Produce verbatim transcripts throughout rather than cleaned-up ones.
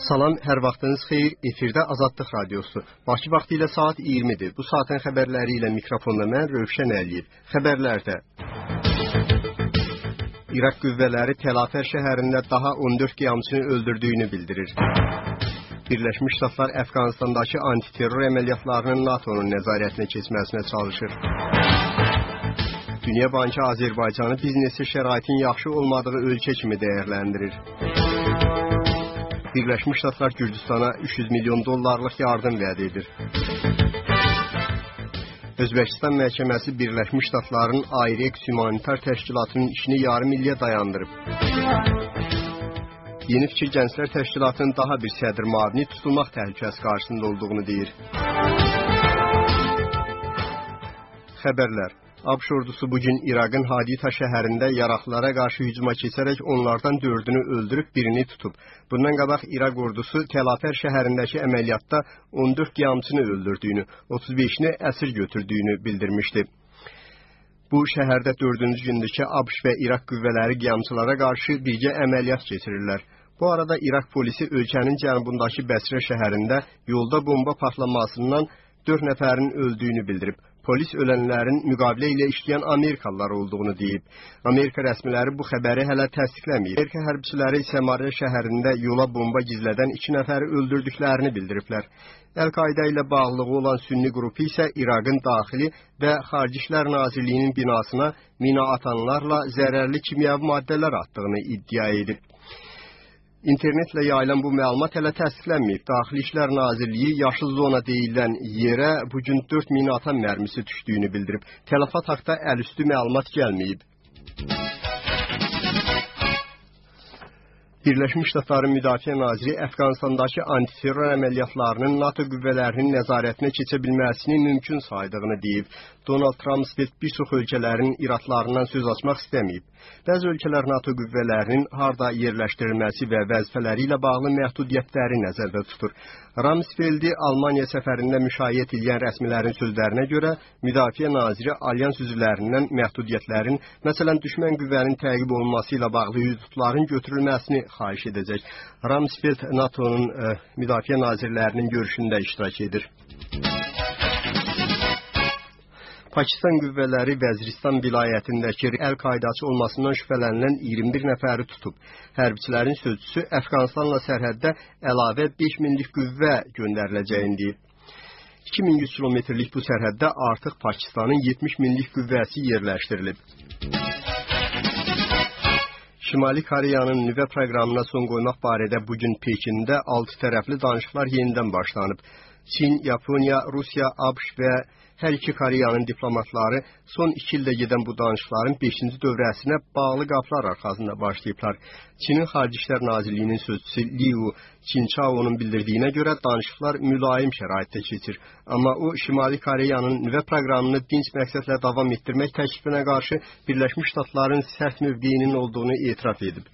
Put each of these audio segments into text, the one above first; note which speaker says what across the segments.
Speaker 1: Salam, hər vaxtınız xeyir. Efirdə Azadlıq Radiosu. Bakı vaxtı ilə saat iyirmidir. Bu saatın xəbərləri ilə mikrofonda mən Rövşən Əliyev. Xəbərlərdə İraq qüvvələri Təlafər şəhərində daha on dörd qiyamçını öldürdüyünü bildirir. Birləşmiş Ştatlar Əfqanistandakı antiterror əməliyyatlarının NATO'nun nəzarətinə keçməsinə çalışır. Dünya Bankı Azərbaycanı biznesi şəraitin yaxşı olmadığı ölkə kimi dəyərləndirir. Birləşmiş Ştatlar Gürcüstana üç yüz milyon dollarlıq yardım vəd edir. Özbəkistan məhkəməsi Birləşmiş Ştatların Ayrex humanitar təşkilatının işini yarım illiyə dayandırıb. Yeni Fikir Gənclər Təşkilatının daha bir sədr müavini tutulmaq təhlükəsi qarşısında olduğunu deyir. Xəbərlər. ABŞ ordusu bugün İraqın Haditha şəhərində yaraqlara qarşı hücuma keçərək onlardan dördünü öldürüb birini tutub. Bundan qabaq İraq ordusu Təlafər şəhərindəki əməliyyatda on dörd qiyamçını öldürdüyünü, otuz beşini əsir götürdüyünü bildirmişdi. Bu şəhərdə dördüncü gündür ki, ABŞ və İraq qüvvələri qiyamçılara qarşı birgə əməliyyat keçirirlər. Bu arada İraq polisi ölkənin cənubundakı Bəsrə şəhərində yolda bomba partlamasından dörd nəfərin öldüyünü bildirib. Polis ölənlərin müqavilə ilə işləyən Amerikalılar olduğunu deyib. Amerika rəsmiləri bu xəbəri hələ təsdiqləməyib. Amerika hərbçiləri Səmarya şəhərində yola bomba gizlədən iki nəfəri öldürdüklərini bildiriblər. Əl-Qaidə ilə bağlılığı olan sünni qrupu isə İraqın daxili və Xarici İşlər Nazirliyinin binasına mina atanlarla zərərli kimyəvi maddələr atdığını iddia edib. İnternetlə yayılan bu məlumat hələ təsdiqlənməyib. Daxili İşlər Nazirliyi yaşıl zona deyilən yerə bugün dörd mina atan mərmisi düşdüyünü bildirib. Tələfat haqda əlüstü məlumat gəlməyib. Birləşmiş Ştatların Müdafiə Naziri Əfqanistandakı antiterror əməliyyatlarının NATO qüvvələrinin nəzarətinə keçə bilməsini mümkün saydığını deyib. Donald Rumsfeld bir çox ölkələrin iradlarından söz açmaq istəməyib. Bəzi ölkələr NATO qüvvələrinin harda yerləşdirilməsi və vəzifələri ilə bağlı məhdudiyyətləri nəzərdə tutur. Rumsfeldi Almaniya səfərində müşayiət edən rəsmilərin sözlərinə görə Müdafiə Naziri alyans üzvlərindən məhdudiyyətlərin, məsələn düşmən qüvvənin təqib olunması ilə bağlı hüdudların götürülməsini xahiş edəcək. Rumsfeld NATO'nun e, müdafiə nazirlərinin görüşündə iştirak edir. Pakistan qüvvələri Vəziristan vilayətindəki Əl-Qaidaçı olmasından şübhələnilən iyirmi bir nəfəri tutub. Hərbçilərin sözçüsü Əfqanistanla sərhəddə əlavə beş minlik qüvvə göndəriləcəyini deyib. iki min yüz kilometrlik bu sərhəddə artıq Pakistanın yetmiş minlik qüvvəsi yerləşdirilib. Şimali Koreyanın nüvə proqramına son qoymaq barədə bugün Pekində altı tərəfli danışıqlar yenidən başlanıb. Çin, Yaponiya, Rusiya, ABŞ və hər iki Koreyanın diplomatları son iki ildə gedən bu danışıqların beşinci dövrəsinə bağlı qapılar arxasında başlayıblar. Çinin Xarici İşlər Nazirliyinin sözçüsü Liu Qinchao'nun bildirdiyinə görə danışıqlar mülayim şəraitdə keçir. Amma o, Şimali Koreyanın nüvə proqramını dinc məqsədlə davam etdirmək təklifinə qarşı Birləşmiş Ştatların sərt mövqeyinin olduğunu etiraf edib.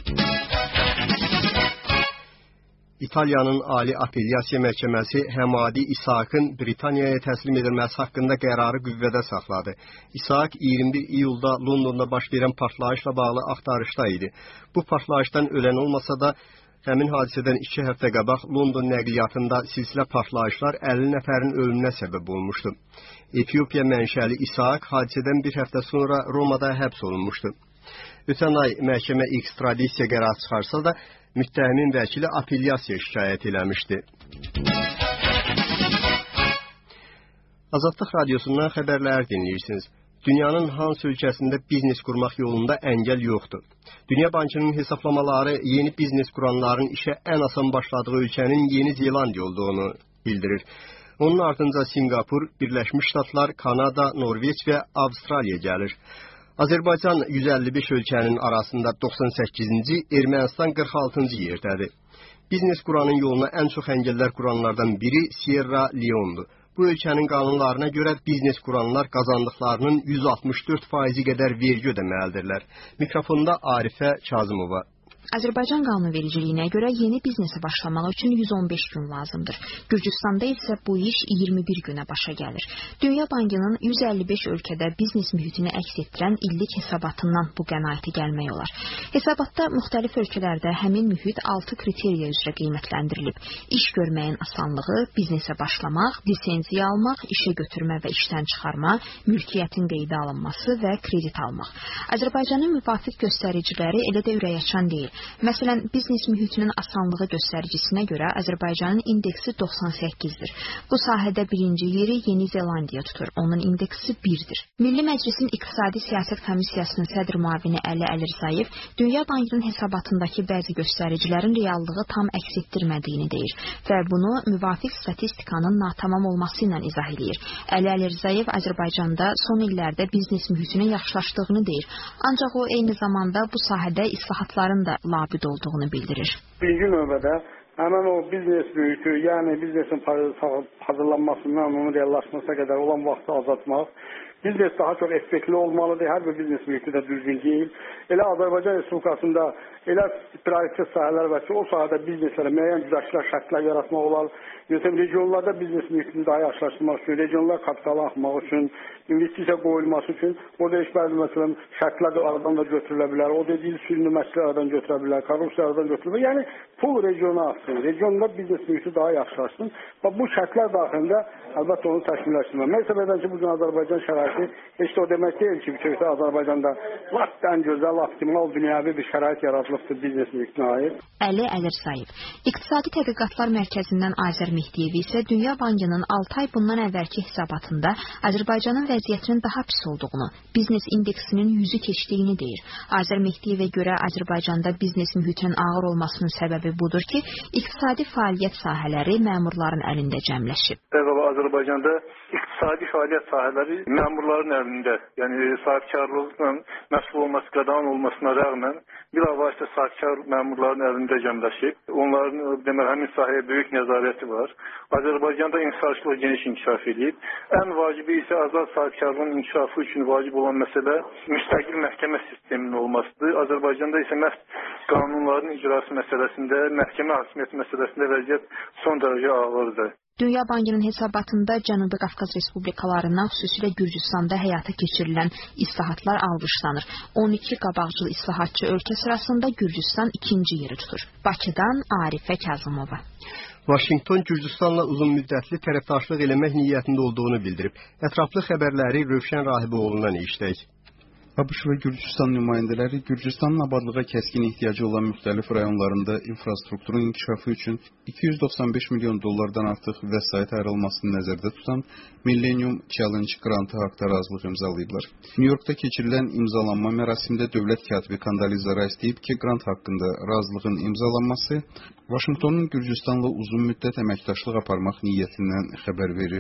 Speaker 1: İtaliyanın Ali Apellyasiya Məhkəməsi Həmadi İshakın Britaniyaya təslim edilməsi haqqında qərarı qüvvədə saxladı. İshak iyirmi bir iyulda Londonda baş verən partlayışla bağlı axtarışda idi. Bu partlayışdan ölən olmasa da, həmin hadisədən iki həftə qabaq London nəqliyyatında silsilə partlayışlar əlli nəfərin ölümünə səbəb olmuşdu. Etiopiya mənşəli İshak hadisədən bir həftə sonra Romada həbs olunmuşdu. Ötən ay məhkəmə ekstradisiya qərarı çıxarsa da, müttəhimin vəkili apellyasiya şikayət eləmişdi. Azadlıq Radiosundan xəbərlər dinləyirsiniz. Dünyanın hansı ölkəsində biznes qurmaq yolunda əngəl yoxdur. Dünya Bankının hesablamaları yeni biznes quranların işə ən asan başladığı ölkənin Yeni Zelandiya olduğunu bildirir. Onun ardınca Singapur, Birləşmiş Ştatlar, Kanada, Norveç və Avstraliya gəlir. Azərbaycan yüz əlli beş ölkənin arasında doxsan səkkizinci, Ermənistan qırx altıncı yerdədir. Biznes quranın yoluna ən çox əngəllər quranlardan biri Sierra Leone'dur. Bu ölkənin qanunlarına görə biznes quranlar qazandıqlarının yüz altmış dörd faizi qədər vergi ödəməlidirlər. Mikrofonda Arifə Kazımova.
Speaker 2: Azərbaycan qanunvericiliyinə görə yeni biznesi başlamaq üçün yüz on beş gün lazımdır. Gürcüstanda isə bu iş iyirmi bir günə başa gəlir. Dünya Bankının yüz əlli beş ölkədə biznes mühitini əks etdirən illik hesabatından bu qənaəti gəlmək olar. Hesabatda müxtəlif ölkələrdə həmin mühit altı kriteriya üzrə qiymətləndirilib. İş görməyin asanlığı, biznesə başlamaq, lisenziya almaq, işə götürmə və işdən çıxarma, mülkiyyətin qeydə alınması və kredit almaq. Azərbaycanın müvafiq göstəriciləri elə də ürəkaçan deyil. Məsələn, biznes mühitinin asanlığı göstəricisine görə Azərbaycanın indeksi doxsan səkkizdir. Bu sahədə birinci yeri Yeni Zelandiya tutur. Onun indeksi birdir. Milli Məclisin İqtisadi Siyasət Komissiyasının sədr müavini Əli Əlirzayev Dünya Bankının hesabatındakı bəzi göstəricilərin reallığı tam əks etdirmədiyini deyir və bunu müvafiq statistikanın natamam olması ilə izah edir. Əli Əlirzayev Azərbaycanda son illərdə biznes mühitinin yaxşılaşdığını deyir. Ancaq o eyni zamanda bu sahədə islahatların da labüd olduğunu bildirir.
Speaker 3: Birinci növbədə həmən o biznes mühiti, yəni biznesin hazırlanmasından onun reallaşmasına qədər olan vaxtı azaltmaq, biznes daha çox effektli olmalıdır, hər bir biznes mühiti də düzgün deyil. Elə Azərbaycan Respublikasında elə prioritet sahələr var ki, o sahədə bizneslərə müəyyən düzəltmələr, şərtlər yaratmaq olar. Məsələn, regionlarda biznes mühitini daha yaxşılaşdırmaq üçün, regionlar kapitalı axmaq üçün, investisiya qoyulması üçün, orada heç bəzi məsələn şərtlər də aradan da götürülə bilər, o dediğiniz sürünü məsələ aradan götürə bilər, korrupsiya aradan götürülə bilər. Yəni, pul regiona aksın, regionda biznes mühiti daha yaxşılaşsın və bu şərtlər daxilində əlbəttə onu təkmilləşdirmək. Mən hesab edirəm ki, bugün Azərbaycan şəraiti heç də o demək deyil ki, bütövdə Azərbaycanda lap ən gözəl, optimal dünyəvi bir şərait yaradılıbdır biznes mühitinə aid.
Speaker 2: Əli Əlirzayev. İqtisadi Tədqiqatlar Mərkəzindən Azər Mehdiyev isə Dünya Bankının altı ay bundan əvvəlki hesabatında Azərbaycanın vəziyyətinin daha pis olduğunu, biznes indeksinin yüzü keçdiyini deyir. Azər Mehdiyevə görə Azərbaycanda biznes mühitinin ağır olmasının səbəbi budur ki, iqtisadi fəaliyyət sahələri məmurların əlində cəmləşib.
Speaker 4: Azərbaycanda iqtisadi fəaliyyət sahələri məmurların əlində, yəni sahibkarlıqla məsul olması, qadağan olmasına rəğmən bilavasitə sahibkar məmurların əlində cəmləşib. Onların demək, həmin sahəyə böyük nəzarəti var. Azərbaycanda inhisarçılıq geniş inkişaf edib. Ən vacibi isə azad sahibkarlığın inkişafı üçün vacib olan məsələ müstəqil məhkəmə sisteminin olmasıdır. Azərbaycanda isə məhz qanunların icrası məsələsində, məhkəmə hakimiyyəti məsələsində vəziyyət son dərəcə ağırdır.
Speaker 2: Dünya Bankının hesabatında Cənubi Qafqaz Respublikalarından, xüsusilə Gürcüstanda həyata keçirilən islahatlar alqışlanır. on iki qabaqcıl islahatçı ölkə sırasında Gürcüstan ikinci yeri tutur. Bakıdan Arifə Kazımova.
Speaker 1: Vaşinqton Gürcüstanla uzun müddətli tərəfdaşlıq eləmək niyyətində olduğunu bildirib. Ətraflı xəbərləri Rövşən Rahiboğlu'ndan eşitdik.
Speaker 5: ABŞ və Gürcüstan nümayəndələri Gürcüstanın abadlığa kəskin ehtiyacı olan müxtəlif rayonlarında infrastrukturun inkişafı üçün iki yüz doxsan beş milyon dollardan artıq vəsait ayrılmasını nəzərdə tutan Millennium Challenge qrantı haqda razılıq imzalayıblar. New Yorkda keçirilən imzalanma mərasimində dövlət katibi Kandaliza Rice deyib ki, qrant haqqında razılığın imzalanması Vaşinqtonun Gürcüstanla uzun müddət əməkdaşlıq aparmaq niyyətindən xəbər verir.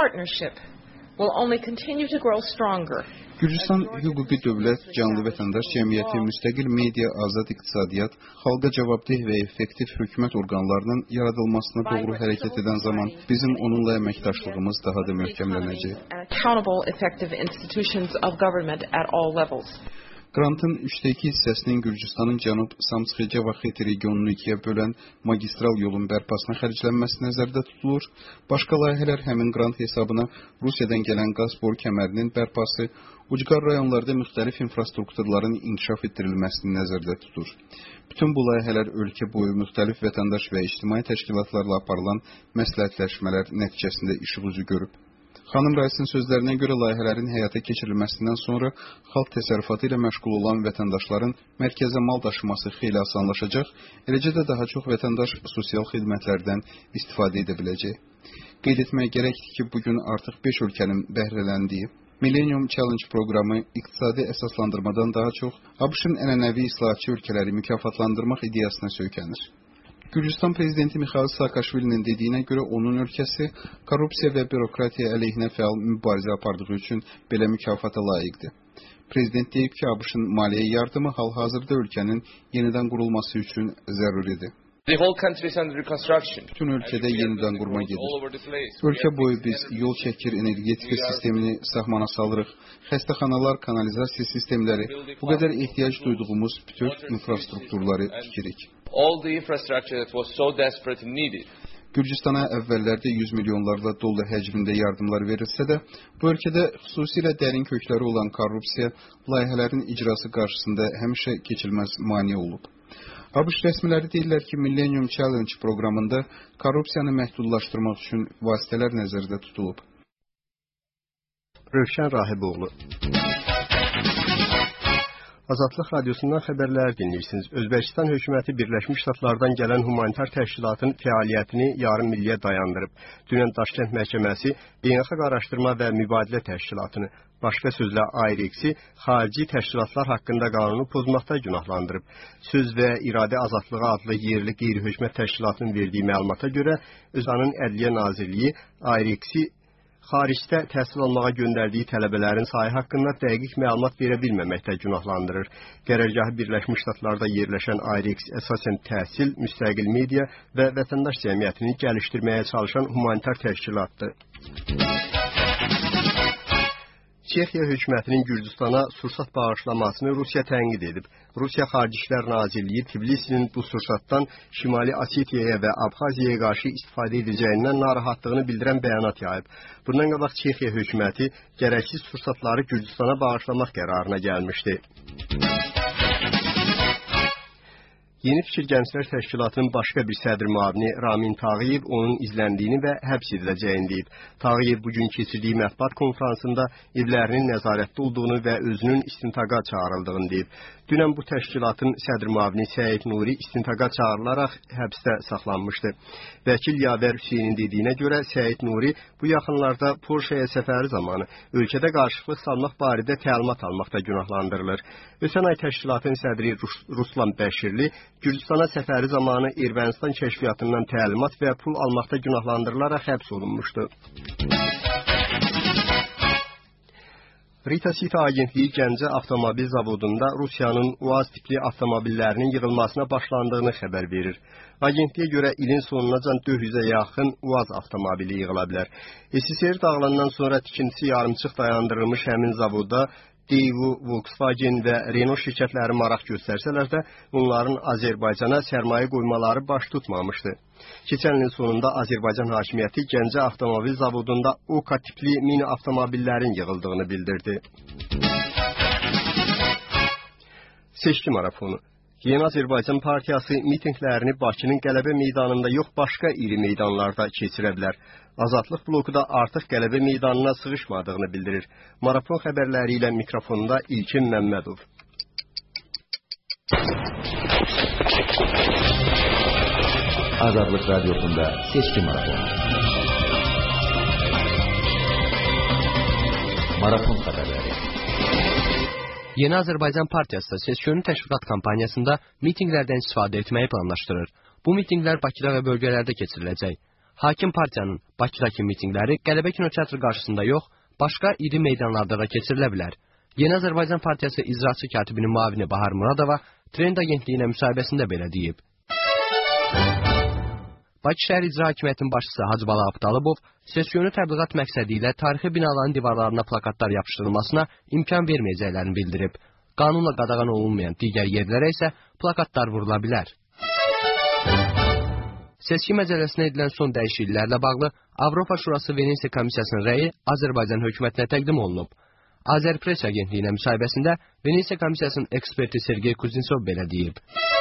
Speaker 6: will only continue to grow stronger.
Speaker 5: Gürcüstan hüquqi dövlət, canlı vətəndaş cəmiyyəti, müstəqil media, azad iqtisadiyyat, xalqa cavabdeh və effektiv hökumət orqanlarının yaradılmasına doğru hərəkət edən zaman bizim onunla əməkdaşlığımız daha da möhkəmlənəcək.
Speaker 6: Accountable, effective institutions of government at all levels.
Speaker 5: Qrantın üçdə iki hissəsinin Gürcüstanın cənub Samtxi-Cavaketi regionunu ikiyə bölən magistral yolun bərpasına xərclənməsi nəzərdə tutulur. Başqa layihələr həmin qrant hesabına Rusiyadan gələn qaz boru kəmərinin bərpası, ucqar rayonlarda müxtəlif infrastrukturların inkişaf etdirilməsini nəzərdə tutur. Bütün bu layihələr ölkə boyu müxtəlif vətəndaş və ictimai təşkilatlarla aparılan məsləhətləşmələr nəticəsində işıq üzü görüb. Xanım Raisin sözlərinə görə layihələrin həyata keçirilməsindən sonra xalq təsərrüfatı ilə məşğul olan vətəndaşların mərkəzə mal daşıması xeyli asanlaşacaq, eləcə də daha çox vətəndaş sosial xidmətlərdən istifadə edə biləcək. Qeyd etmək gərəkdir ki, bugün artıq beş ölkənin bəhrələndiyi Millennium Challenge proqramı iqtisadi əsaslandırmadan daha çox ABŞ-ın ənənəvi islahatçı ölkələri mükafatlandırmaq ideyasına söykənir. Gürcüstan prezidenti Mikhail Saakashvilinin dediyinə görə onun ölkəsi korrupsiya və bürokratiya əleyhinə fəal mübarizə apardığı üçün belə mükafata layiqdir. Prezident deyib ki, ABŞ-ın maliyyə yardımı hal-hazırda ölkənin yenidən qurulması üçün zəruridir.
Speaker 7: The whole country is under reconstruction.
Speaker 5: Bütün ölkədə yenidən qurma gedir. Ölkə boyu biz yol çəkir, energetika sistemini sahmana salırıq. Xəstəxanalar, kanalizasiya sistemləri, bu qədər ehtiyac duyduğumuz bütün infrastrukturları tikirik.
Speaker 7: All the infrastructure that was so desperate and needed.
Speaker 5: Gürcüstana əvvəllərdə yüz milyonlarla dollar həcmində yardımlar verilsə də, bu ölkədə xüsusilə dərin kökləri olan korrupsiya layihələrin icrası qarşısında həmişə keçilməz mane olub. ABŞ rəsmiləri deyirlər ki, Millennium Challenge proqramında korrupsiyanı məhdudlaşdırmaq üçün vasitələr nəzərdə tutulub.
Speaker 1: Rövşən Rahiboğlu. Azadlıq Radyosundan xəbərlər dinləyirsiniz. Özbəkistan hökuməti Birləşmiş Ştatlardan gələn humanitar təşkilatın fəaliyyətini yarım illiyə dayandırıb. Dünən Daşkənd Məhkəməsi Beynəlxalq Araşdırma və Mübadilə Təşkilatını, başqa sözlə I R X-i xarici təşkilatlar haqqında qanunu pozmaqda günahlandırıb. Söz və İradə Azadlığı adlı yerli qeyri-hökumət təşkilatının verdiyi məlumata görə Özanın Ədliyyə Nazirliyi I R X-i xaricdə təhsil almağa göndərdiyi tələbələrin sayı haqqında dəqiq məlumat verə bilməməkdə günahlandırır. Qərargahı Birləşmiş Ştatlarda yerləşən I R X əsasən təhsil, müstəqil media və vətəndaş cəmiyyətini gəlişdirməyə çalışan humanitar təşkilatdır. Çexiya hökumətinin Gürcüstana sursat bağışlamasını Rusiya tənqid edib. Rusiya Xarici İşlər Nazirliyi Tbilisinin bu sursatdan Şimali Osetiyaya və Abxaziyaya qarşı istifadə edəcəyindən narahatlığını bildirən bəyanat yayıb. Bundan qabaq Çexiya hökuməti gərəksiz sursatları Gürcüstana bağışlamaq qərarına gəlmişdi. Yeni Fikir Gənclər Təşkilatının başqa bir sədr müavini Ramin Tağıyev onun izləndiyini və həbs ediləcəyini deyib. Tağıyev bugün keçirdiyi mətbuat konfransında evlərinin nəzarətdə olduğunu və özünün istintaqa çağırıldığını deyib. Dünən bu təşkilatın sədr müavini Səid Nuri istintaqa çağırılaraq həbsdə saxlanmışdı. Vəkil Yavər Hüseynin dediyinə görə Səid Nuri bu yaxınlarda Polşaya səfəri zamanı ölkədə qarşılıq salmaq barədə təlimat almaqda günahlandırılır. Ötən ay təşkilatın sədri Rus Ruslan Bəşirli Gürcüstana səfəri zamanı Ermənistan kəşfiyyatından təlimat və pul almaqda günahlandırılaraq həbs olunmuşdu. Rita City agentliyi Gəncə avtomobil zavodunda Rusiyanın UAZ tipli avtomobillərinin yığılmasına başlandığını xəbər verir. Agentliyə görə ilin sonunacan dörd yüzə yaxın UAZ avtomobili yığıla bilər. S S R dağılandan sonra tikintisi yarımçıq dayandırılmış həmin zavodda Daewoo, Volkswagen və Renault şirkətləri maraq göstərsələr də, onların Azərbaycana sərmayə qoymaları baş tutmamışdı. Keçən ilin sonunda Azərbaycan hakimiyyəti Gəncə avtomobil zavodunda OKA tipli mini avtomobillerin yığıldığını bildirdi. Seçki marafonu. Yeni Azərbaycan Partiyası mitinglərini Bakının Qələbə meydanında yox, başqa iri meydanlarda keçirə bilər. Azadlıq bloku da artıq Qələbə meydanına sığışmadığını bildirir. Marafon xəbərləri ilə mikrofonda İlkin Məmmədov.
Speaker 8: Azadlıq Radyosunda seçki marafonu. Marafon xəbərləri.
Speaker 9: Yeni Azərbaycan Partiyası seçki təşviqat kampaniyasında mitinglərdən istifadə etməyi planlaşdırır. Bu mitinglər Bakıda və bölgələrdə keçiriləcək. Hakim partiyanın Bakıdakı mitingləri Qələbə kinoteatrı qarşısında yox, başqa iri meydanlarda da keçirilə bilər. Yeni Azərbaycan Partiyası icraçı katibinin müavini Bahar Muradova Trend agentliyinə müsahibəsində belə deyib. Bakı şəhər icra hakimiyyətinin başçısı Hacıbala Abdalıbov seçki təbliğat məqsədi ilə tarixi binaların divarlarına plakatlar yapışdırılmasına imkan verməyəcəklərini bildirib. Qanunla qadağan olunmayan digər yerlərə isə plakatlar vurula bilər. Seçki məcəlləsinə edilən son dəyişikliklərlə bağlı Avropa Şurası Venesiya Komissiyasının rəyi Azərbaycan hökumətinə təqdim olunub. Azərpress agentliyinə müsahibəsində Venesiya Komissiyasının eksperti Sergey Kuznetsov belə deyib.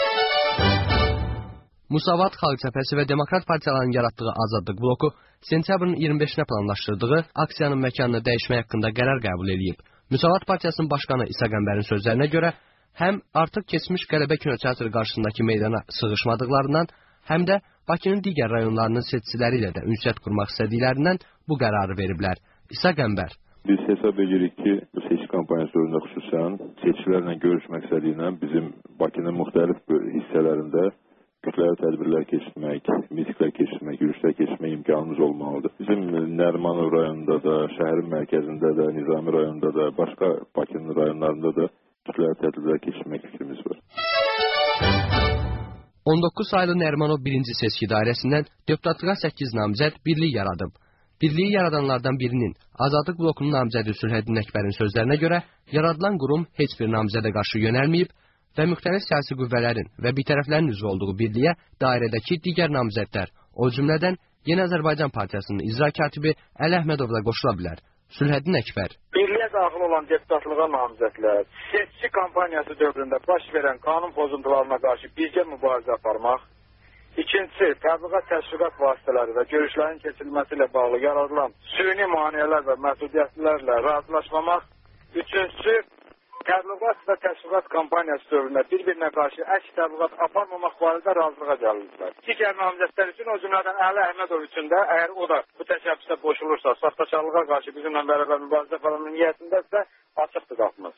Speaker 9: Musavat Xalq Cəbhəsi və Demokrat partiyalarının yaratdığı Azadlıq bloku sentyabrın iyirmi beşinə planlaşdırdığı aksiyanın məkanını dəyişmək haqqında qərar qəbul edib. Musavat partiyasının başqanı İsa Qəmbərin sözlərinə görə həm artıq keçmiş Qələbə kinoteatrı qarşısındakı meydana sığışmadıqlarından, həm də Bakının digər rayonlarının seçiciləri ilə də ünsiyyət qurmaq istədiklərindən bu qərarı veriblər. İsa Qəmbər.
Speaker 10: Biz hesab edirik ki, bu seçki kampaniyası dövründə xüsusən seçicilərlə görüş məqsədi ilə bizim Bakının müxtəlif hissələrində kütləvi tədbirlər keçirmək, mitinglər keçirmək, yürüyüşlər keçirmək imkanımız olmalıdır. Bizim Nərimanov rayonunda da, şəhərin mərkəzində də, Nizami rayonunda da, başqa Bakının rayonlarında da kütləvi tədbirlər keçirmək fikrimiz var.
Speaker 9: on doqquz saylı Nərimanov birinci seçki dairəsindən deputatlığa səkkiz namizəd birlik yaradıb. Birliyi yaradanlardan birinin Azadlıq blokunun namizədi Sülhəddin Əkbərin sözlərinə görə yaradılan qurum heç bir namizədə qarşı yönəlməyib və müxtəlif siyasi qüvvələrin və bitərəflərin üzvü olduğu birliyə dairədəki digər namizədlər, o cümlədən Yeni Azərbaycan Partiyasının icra katibi Əli Əhmədov da qoşula bilər. Sülhəddin Əkbər.
Speaker 11: Birliyə daxil olan deputatlığa namizədlər seçki kampaniyası dövründə baş verən qanun pozuntularına qarşı birgə mübarizə aparmaq, İkincisi, təbliğat təşviqat vasitələri və görüşlərin keçirilməsi ilə bağlı yaradılan süni maneələr və məhdudiyyətlərlə razılaşmamaq. Üçüncüsü, təbliğat və təşviqat kampaniyası dövründə bir-birinə qarşı əks təbliğat aparmamaq barədə razılığa gəlirlər. Digər namizədlər üçün, o cümlədən Əli Əhmədov üçün də, əgər o da bu təşəbbüsə qoşulursa, saxtaçalığa qarşı bizimlə bərabər mübarizə falan niyyətindəsə, açıqdır qapımız.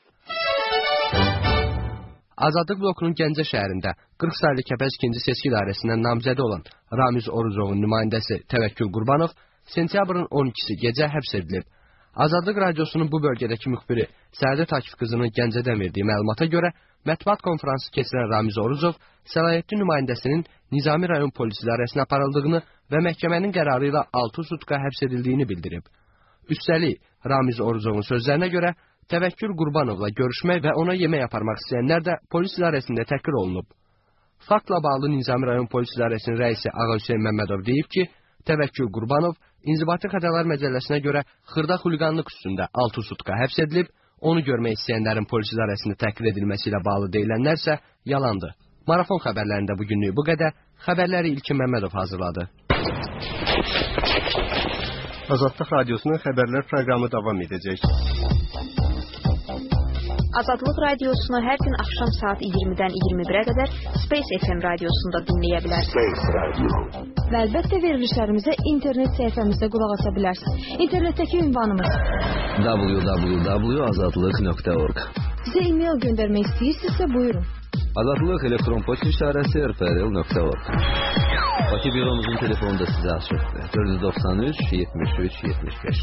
Speaker 9: Azadlıq blokunun Gəncə şəhərində qırx saylı Kəpəz ikinci seçki dairəsindən namizədi olan Ramiz Oruzovun nümayəndəsi Təvəkkül Qurbanov sentyabrın on ikisi gecə həbs edilib. Azadlıq radiosunun bu bölgədəki müxbiri Səadət Akif qızının Gəncədən verdiyi məlumata görə mətbuat konfransı keçirən Ramiz Oruzov səlahiyyətli nümayəndəsinin Nizami rayon polis idarəsinə aparıldığını və məhkəmənin qərarı ilə altı sutka həbs edildiyini bildirib. Üstəlik, Ramiz Oruzovun sözlərinə görə Təvəkkül Qurbanovla görüşmək və ona yemək aparmaq istəyənlər də polis idarəsində təhqir olunub. Faktla bağlı Nizami rayon polis idarəsinin rəisi Ağa Hüseyn Məmmədov deyib ki, Təvəkkül Qurbanov İnzibati Xətalar Məcəlləsinə görə xırda xuliqanlıq üstündə altı sutka həbs edilib, onu görmək istəyənlərin polis idarəsində təhqir edilməsi ilə bağlı deyilənlərsə yalandır. Marafon xəbərlərində bugünlük bu qədər. Xəbərləri İlkin Məmmədov hazırladı.
Speaker 1: Azadlıq Radiosunun xəbərlər proqramı davam edəcək.
Speaker 2: Azadlıq radiosunu hər gün axşam saat iyirmidən iyirmi birə qədər Space F M radiosunda dinləyə bilərsiniz. Və əlbəttə verilişlərimizə internet səhifəmizdə qulaq asa bilərsiniz. İnternetdəki ünvanımız
Speaker 12: w w w nöqtə azadlıq nöqtə org.
Speaker 2: Sizə e-mail göndərmək istəyirsinizsə buyurun.
Speaker 12: Azadlıq elektron poçt işarəsi r p r l nöqtə org. Bakı büromuzun telefonu da sizə açıqdır. dörd yüz doxsan üç yetmiş üç yetmiş beş.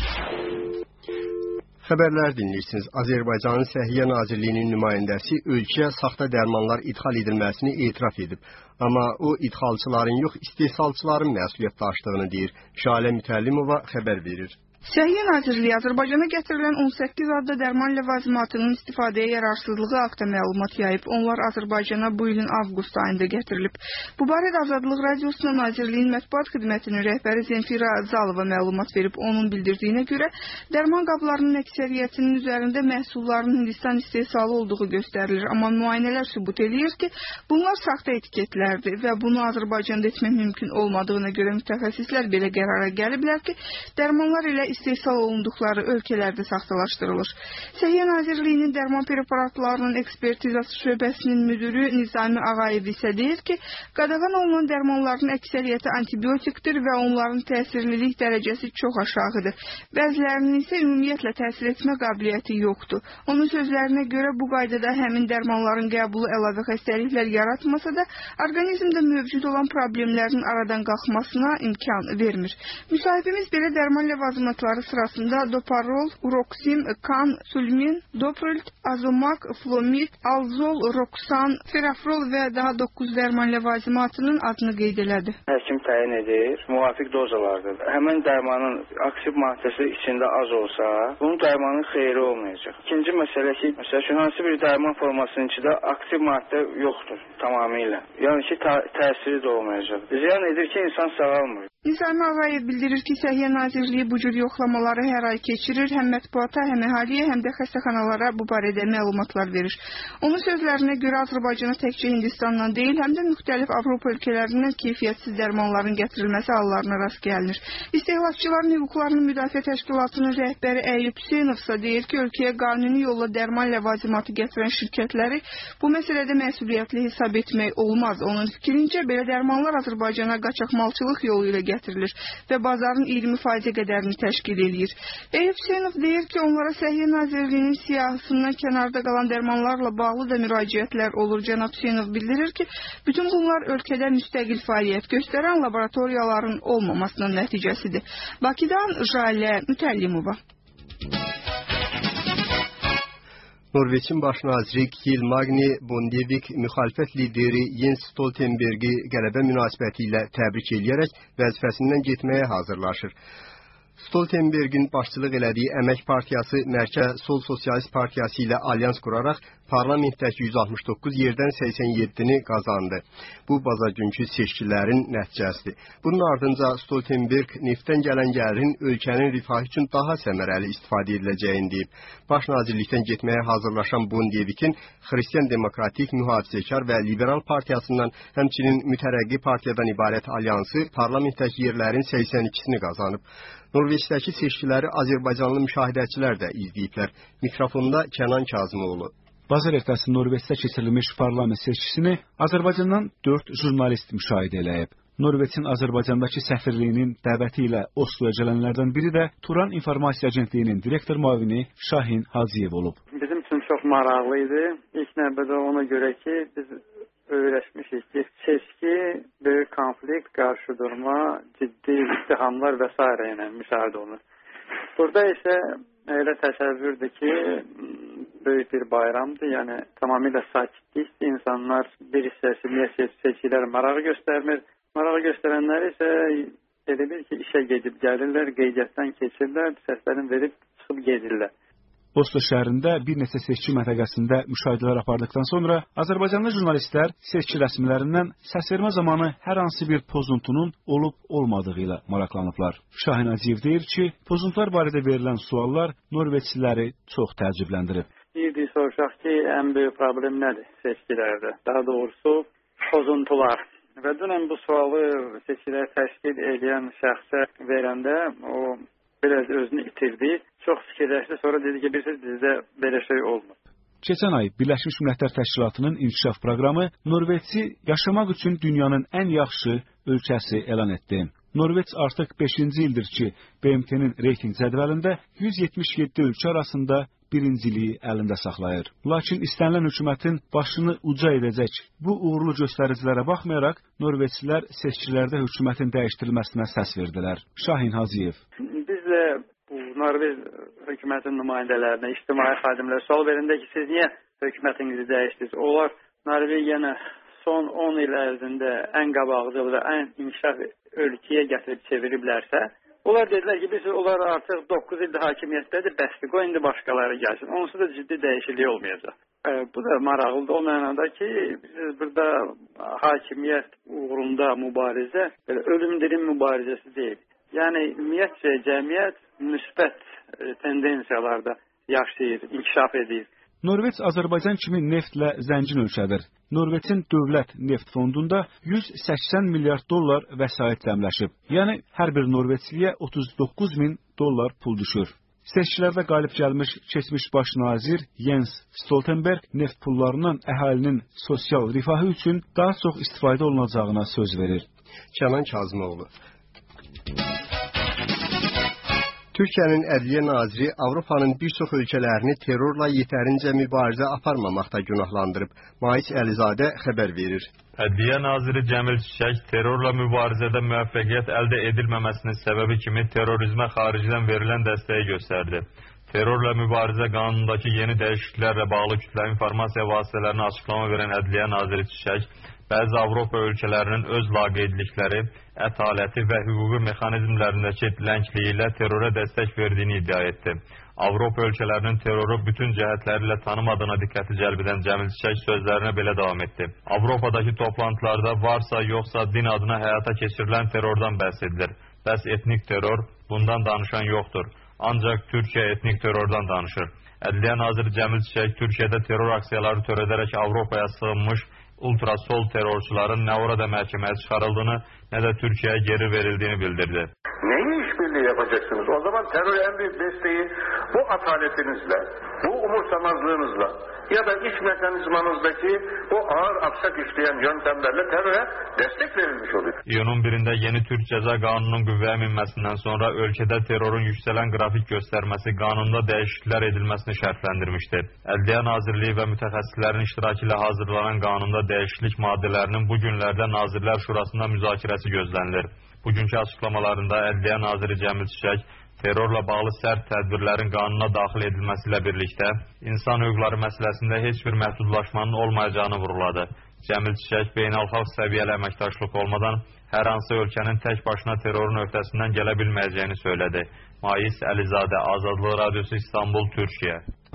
Speaker 1: Xəbərlər dinləyirsiniz. Azərbaycanın Səhiyyə Nazirliyinin nümayəndəsi ölkəyə saxta dərmanlar idxal edilməsini etiraf edib. Amma o idxalçıların yox, istehsalçıların məsuliyyət daşıdığını deyir. Şalə Mütəllimova xəbər verir.
Speaker 13: Səhiyyə Nazirliyi Azərbaycana gətirilən on səkkiz adda dərman ləvazimatının istifadəyə yararsızlığı haqqında məlumat yayıb. Onlar Azərbaycana bu ilin avqust ayında gətirilib. Bu barədə Azadlıq Radiosuna Nazirliyin mətbuat xidmətinin rəhbəri Zemfira Zalova məlumat verib. Onun bildirdiyinə görə dərman qablarının əksəriyyətinin üzərində məhsulların Hindistan istehsalı olduğu göstərilir. Amma müayinələr sübut edir ki, bunlar saxta etiketlərdir və bunu Azərbaycanda etmək mümkün olmadığına görə mütəxəssislər belə qərara gəliblər ki, dərmanlar ilə istehsal olunduqları ölkələrdə saxtalaşdırılır. Səhiyyə Nazirliyinin dərman preparatlarının ekspertizası şöbəsinin müdürü Nizami Ağayev isə deyir ki, qadağan olunan dərmanların əksəriyyəti antibiotikdir və onların təsirlilik dərəcəsi çox aşağıdır. Bəzilərinin isə ümumiyyətlə təsir etmə qabiliyyəti yoxdur. Onun sözlərinə görə bu qaydada həmin dərmanların qəbulu əlavə xəstəliklər yaratmasa da, orqanizmdə mövcud olan problemlərin aradan qalxmasına imkan vermir. Müsahibimiz belə dərman ləvazimatları sırasında Doparol, Uroksim, Kan, Sulmin, Doprilt, Azomak, Flomid, Alzol, Roxan, Ferafrol və daha doqquz dərman ləvazimatının adını qeyd elədi.
Speaker 14: Həkim təyin edir, müvafiq dozalardır. Həmin dərmanın aktiv maddəsi içində az olsa, bunun dərmanın xeyri olmayacaq. İkinci məsələ ki, məsəl üçün, hansı bir dərman formasının içində aktiv maddə yoxdur tamamilə. Yəni ki, təsiri də olmayacaq. Ziyan edir ki, insan sağalmır.
Speaker 13: Nizami Ağayev bildirir ki, Səhiyyə Nazirliyi bu cür yoxlamaları hər ay keçirir, həm mətbuata, həm əhaliyə, həm də xəstəxanalara bu barədə məlumatlar verir. Onun sözlərinə görə Azərbaycana təkcə Hindistandan deyil, həm də müxtəlif Avropa ölkələrindən keyfiyyətsiz dərmanların gətirilməsi hallarına rast gəlinir. İstehlakçıların hüquqlarının müdafiə təşkilatının rəhbəri Əyyub Hüseynovsa deyir ki, ölkəyə qanuni yolla dərman ləvazimatı gətirən şirkətləri bu məsələdə məsuliyyətli hesab etmək olmaz. Onun fikrincə, belə dərmanlar Azərbaycana qaçaqmalçılıq yolu ilə gətirilir və bazarın iyirmi faiz qədərini təşkil edir. Əyyub Hüseynov deyir ki, onlara Səhiyyə Nazirliyinin siyahısından kənarda qalan dərmanlarla bağlı da müraciətlər olur. Cənab Hüseynov bildirir ki, bütün bunlar ölkədə müstəqil fəaliyyət göstərən laboratoriyaların olmamasının nəticəsidir. Bakıdan Şalə Mütəllimova.
Speaker 1: Norveçin baş naziri Kjell Magne Bondevik müxalifət lideri Jens Stoltenbergi qələbə münasibəti ilə təbrik edərək vəzifəsindən getməyə hazırlaşır. Stoltenbergin başçılıq elədiyi Əmək Partiyası Mərkəz Sol Sosialist Partiyası ilə alyans quraraq parlamentdəki yüz altmış doqquz yerdən səksən yeddini qazandı. Bu bazargünkü seçkilərin nəticəsidir. Bunun ardınca Stoltenberg neftdən gələn gəlirin ölkənin rifahı üçün daha səmərəli istifadə ediləcəyini deyib. Baş nazirlikdən getməyə hazırlaşan Bondevikin Xristian Demokratik, Mühafizəkar və Liberal Partiyasından, həmçinin Mütərəqqi Partiyadan ibarət alyansı parlamentdəki yerlərin səksən ikisini qazanıb. Norveçdəki seçkiləri Azərbaycanlı müşahidəçilər də izləyiblər. Mikrofonda Kənan Kazımoğlu.
Speaker 15: Bazar ertəsi Norveçdə keçirilmiş parlament seçkisini Azərbaycandan dörd jurnalist müşahidə eləyib. Norveçin Azərbaycandakı səfirliyinin dəvəti ilə Osloya gələnlərdən biri də Turan İnformasiya Agentliyinin direktor müavini Şahin Hacıyev olub.
Speaker 16: Bizim üçün çox maraqlı idi. İlk növbədə ona görə ki, biz öyrəşmişik ki, seçki, böyük konflikt, qarşıdurma, ciddi ittihamlar və s. ilə müşahidə olunur. Burada isə elə təsəvvürdür ki, böyük bir bayramdır, yəni tamamilə sakitlikdir. İnsanlar bir hissəsi niyə seçkilər marağı göstərmir. Marağı göstərənlər isə elə bil ki, işə gedib gəlirlər, qeydiyyatdan keçirlər, səslərini verib çıxıb gedirlər.
Speaker 15: Oslo şəhərində bir neçə seçki məntəqəsində müşahidələr apardıqdan sonra Azərbaycanlı jurnalistlər seçki rəsmilərindən səsvermə zamanı hər hansı bir pozuntunun olub-olmadığı ilə maraqlanıblar. Şahin Hacıyev deyir ki, pozuntular barədə verilən suallar Norveçliləri çox təəccübləndirib.
Speaker 16: Bir soruşaq ki, ən böyük problem nədir seçkilərdə? Daha doğrusu pozuntular. Və dünən bu sualı seçkiləri təşkil edən şəxsə verəndə o biraz özünü itirdi. Çox fikirləşdi, sonra dedi ki, bilirsiniz, bizdə belə şey olmur.
Speaker 15: Keçən ay Birləşmiş Millətlər Təşkilatının inkişaf proqramı Norveçi yaşamaq üçün dünyanın ən yaxşı ölkəsi elan etdi. Norveç artıq beşinci ildir ki, B M T-nin reyting cədvəlində yüz yetmiş yeddi ölkə arasında birinciliyi əlində saxlayır. Lakin istənilən hökumətin başını uca edəcək bu uğurlu göstəricilərə baxmayaraq, Norveçlilər seçkilərdə hökumətin dəyişdirilməsinə səs verdilər. Şahin Hacıyev.
Speaker 16: Biz də bu Norveç hökumətinin nümayəndələrinə, ictimai xadimlərə sual verəndə ki, siz niyə hökumətinizi dəyişdiniz? Onlar Norvegiyanı son on il ərzində ən qabaqcıl və ən inkişaf ölkəyə gətirib çeviriblərsə, onlar dedilər ki, biz onlar artıq doqquz ildə hakimiyyətdədir, bəsdir, qoy indi başqaları gəlsin. Onsuz da ciddi dəyişiklik olmayacaq. E, bu da maraqlıdır o mənada ki, biz burada hakimiyyət uğrunda mübarizə, belə ölüm-dirim mübarizəsi deyil. Yəni, ümumiyyətcə, cəmiyyət müsbət e, tendensiyalarda yaşayır, inkişaf edir.
Speaker 15: Norveç Azərbaycan kimi neftlə zəngin ölkədir. Norveçin dövlət neft fondunda yüz səksən milyard dollar vəsait cəmləşib. Yəni, hər bir norveçliyə otuz doqquz min dollar pul düşür. Seçkilərdə qalib gəlmiş keçmiş baş nazir Jens Stoltenberg neft pullarından əhalinin sosial rifahı üçün daha çox istifadə olunacağına söz verir.
Speaker 1: Kənan Kazımoğlu. Türkiyənin Ədliyyə Naziri Avropanın bir çox ölkələrini terrorla yetərincə mübarizə aparmamaqda günahlandırıb. Mais Əlizadə xəbər verir.
Speaker 17: Ədliyyə Naziri Cəmil Çiçək terrorla mübarizədə müvəffəqiyyət əldə edilməməsinin səbəbi kimi terrorizmə xaricdən verilən dəstəyi göstərdi. Terrorla mübarizə qanunundakı yeni dəyişikliklərlə bağlı kütləvi informasiya vasitələrinə açıqlama verən Ədliyyə Naziri Çiçək, bəzi Avropa ölkələrinin öz laqeydlikləri, ətaləti və hüquqi mexanizmlərindəki ləngliyi ilə terrora dəstək verdiyini iddia etdi. Avropa ölkələrinin terroru bütün cəhətləri ilə tanımadığına diqqəti cəlb edən Cəmil Çiçək sözlərinə belə davam etdi. Avropadakı toplantılarda varsa yoxsa din adına həyata keçirilən terrordan bəhs edilir. Bəs etnik terror bundan danışan yoxdur. Ancaq Türkiyə etnik terrordan danışır. Ədliyyə Naziri Cəmil Çiçək Türkiyədə terror aksiyaları törədərək Avropaya sığınmış ultrasol terrorçuların nə orada məhkəməyə çıxarıldığını, nə də Türkiyəyə geri verildiyini bildirdi.
Speaker 18: Neyi işbirliği yapacaksınız? O zaman terör en büyük desteği bu ataletinizle, bu umursamazlığınızla ya da iç mekanizmanızdaki o ağır aksak işleyen yöntemlerle teröre destek verilmiş oluyor.
Speaker 17: İyunun birində yeni Türk Cəza Qanununun qüvvəyə minməsindən sonra ölkədə terrorun yüksələn qrafik göstərməsi qanunda dəyişikliklər edilməsini şərtləndirmişdir. Ədliyyə Nazirliyi və mütəxəssislərin iştirakı ilə hazırlanan qanunda dəyişiklik maddələrinin bu günlərdə Nazirlər Şurasında müzakirəsi gözlənilir. Bugünkü açıqlamalarında Ədliyyə naziri Cəmil Çiçək terrorla bağlı sərt tədbirlərin qanuna daxil edilməsi ilə birlikdə insan hüquqları məsələsində heç bir məhdudlaşmanın olmayacağını vurğuladı. Cəmil Çiçək beynəlxalq səviyyəli əməkdaşlıq olmadan hər hansı ölkənin tək başına terrorun öhdəsindən gələ bilməyəcəyini söyledi. Mais Əlizadə, Azadlıq Radiosu, İstanbul, Türkiyə.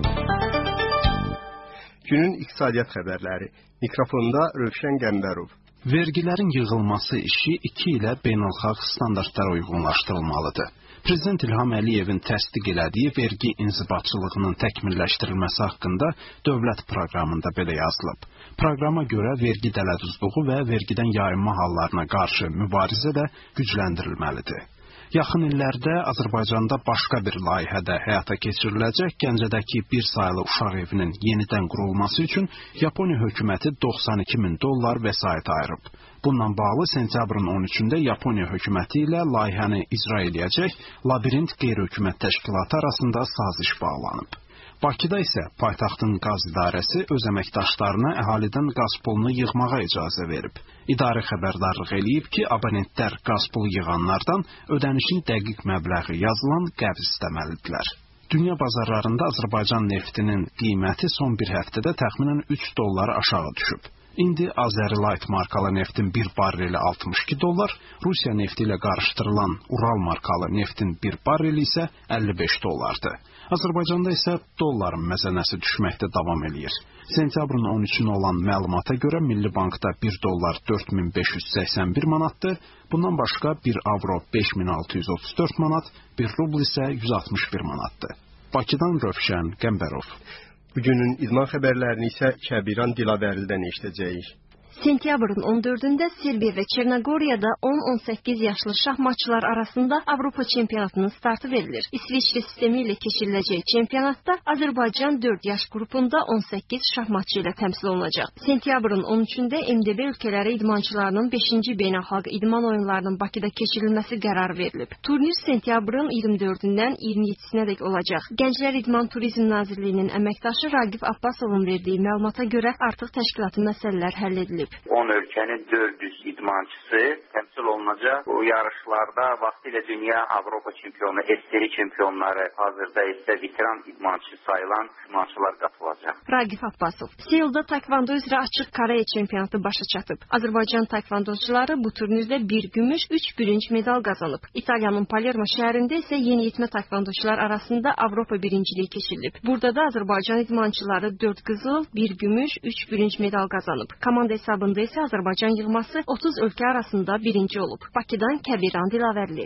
Speaker 1: Günün iqtisadiyyat xəbərləri. Mikrofonda Rövşən Qəmbərov.
Speaker 19: Vergilərin yığılması işi iki ilə beynəlxalq standartlara uyğunlaşdırılmalıdır. Prezident İlham Əliyevin təsdiq elədiyi vergi inzibatçılığının təkmilləşdirilməsi haqqında dövlət proqramında belə yazılıb. Proqrama görə vergi dələduzluğu və vergidən yayınma hallarına qarşı mübarizə də gücləndirilməlidir. Yaxın illərdə Azərbaycanda başqa bir layihədə həyata keçiriləcək Gəncədəki bir saylı uşaq evinin yenidən qurulması üçün Yaponiya hökuməti doxsan iki min dollar vəsait ayırıb. Bununla bağlı sentyabrın on üçündə Yaponiya hökuməti ilə layihəni icra edəcək Labirint Qeyri-Hökumət Təşkilatı arasında saziş bağlanıb. Bakıda isə paytaxtın qaz idarəsi öz əməkdaşlarına əhalidən qaz pulunu yığmağa icazə verib. İdarə xəbərdarlıq eləyib ki, abonentlər qaz pulu yığanlardan ödənişin dəqiq məbləği yazılan qəbz istəməlidirlər. Dünya bazarlarında Azərbaycan neftinin qiyməti son bir həftədə təxminən üç dollar aşağı düşüb. İndi Azeri-Light markalı neftin bir barreli altmış iki dollar, Rusiya nefti ilə qarışdırılan Ural markalı neftin bir barreli isə əlli beş dollardır. Azərbaycanda isə dolların məzənəsi düşməkdə davam eləyir. Sentyabrın on üçünə olan məlumata görə Milli Bankda bir dollar dörd min beş yüz səksən bir manatdır, bundan başqa bir avro beş min altı yüz otuz dörd manat, bir rubl isə yüz altmış bir manatdır. Bakıdan Rövşən Qəmbərov.
Speaker 1: Bugünün idman xəbərlərini isə Kəbiran Dilavərlidən eşidəcəyik.
Speaker 20: Sentyabrın on dördündə Serbiya və Çernogoriyada on on səkkiz yaşlı şahmatçılar arasında Avropa çempionatının startı verilir. İsviçre sistemi ilə keçiriləcək çempionatda Azərbaycan dörd yaş qrupunda on səkkiz şahmatçı ilə təmsil olunacaq. Sentyabrın on üçündə M D B ölkələri idmançılarının beşinci beynəlxalq idman oyunlarının Bakıda keçirilməsi qərar verilib. Turnir sentyabrın iyirmi dördündən iyirmi yeddisinədək olacaq. Gənclər İdman Turizm Nazirliyinin əməkdaşı Ragif Abbasovun verdiyi məlumata görə artıq təşkilatın məsələlər həll edilib.
Speaker 21: on ölkənin dörd yüz idmançısı təmsil olunacaq. Bu yarışlarda vaxtilə dünya Avropa çempionu, S-seri çempionları, hazırda isə veteran idmançı sayılan idmançılar qatılacaq.
Speaker 20: Ragif Abbasov. Seulda taekvondo üzrə açıq Koreya çempionatı başa çatıb. Azərbaycan taekvondoçuları bu turnirdə bir gümüş, üç bürünc medal qazanıb. İtaliyanın Palermo şəhərində isə yeniyetmə taekvondoçular arasında Avropa birinciliyi keçirilib. Burada da Azərbaycan idmançıları dörd qızıl, bir gümüş, üç bürünc medal qazanıb. Komanda hesabında isə Azərbaycan yığması otuz ölkə arasında birinci olub. Bakıdan Kəbiran Dilavərli.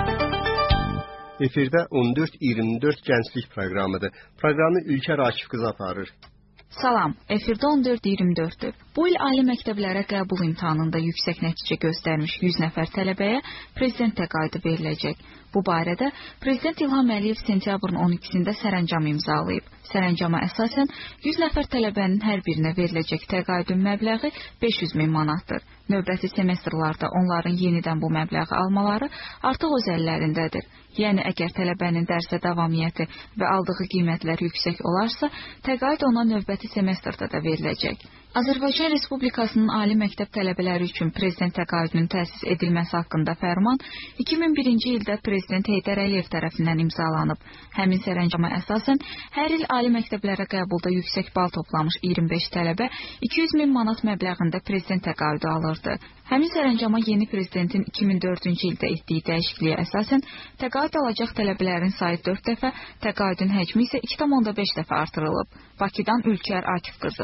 Speaker 1: Efirdə on dörd iyirmi dörd gənclik proqramıdır. Proqramı Ülkər Akif qızı aparır.
Speaker 2: Salam, efirdə on dörd iyirmi dörddür. Bu il ali məktəblərə qəbul imtahanında yüksək nəticə göstərmiş yüz nəfər tələbəyə prezident təqaüdü veriləcək. Bu barədə Prezident İlham Əliyev sentyabrın on ikisində sərəncam imzalayıb. Sərəncama əsasən yüz nəfər tələbənin hər birinə veriləcək təqaüdün məbləği beş yüz min manatdır. Növbəti semestrlarda onların yenidən bu məbləği almaları artıq öz əllərindədir. Yəni, əgər tələbənin dərsə davamiyyəti və aldığı qiymətlər yüksək olarsa, təqaüd ona növbəti semestrda da veriləcək. Azərbaycan Respublikasının ali məktəb tələbələri üçün prezident təqaüdünün təsis edilməsi haqqında fərman iki min birinci ildə Prezident Heydər Əliyev tərəfindən imzalanıb. Həmin sərəncama əsasən hər il ali məktəblərə qəbulda yüksək bal toplamış iyirmi beş tələbə iki yüz min manat məbləğində prezident təqaüdü alırdı. Həmin sərəncama yeni prezidentin iki min dördüncü ildə etdiyi dəyişikliyə əsasən təqaüd alacaq tələbələrin sayı dörd dəfə, təqaüdün həcmi isə iki tam onda beş dəfə artırılıb. Bakıdan Ülkər Akif qızı.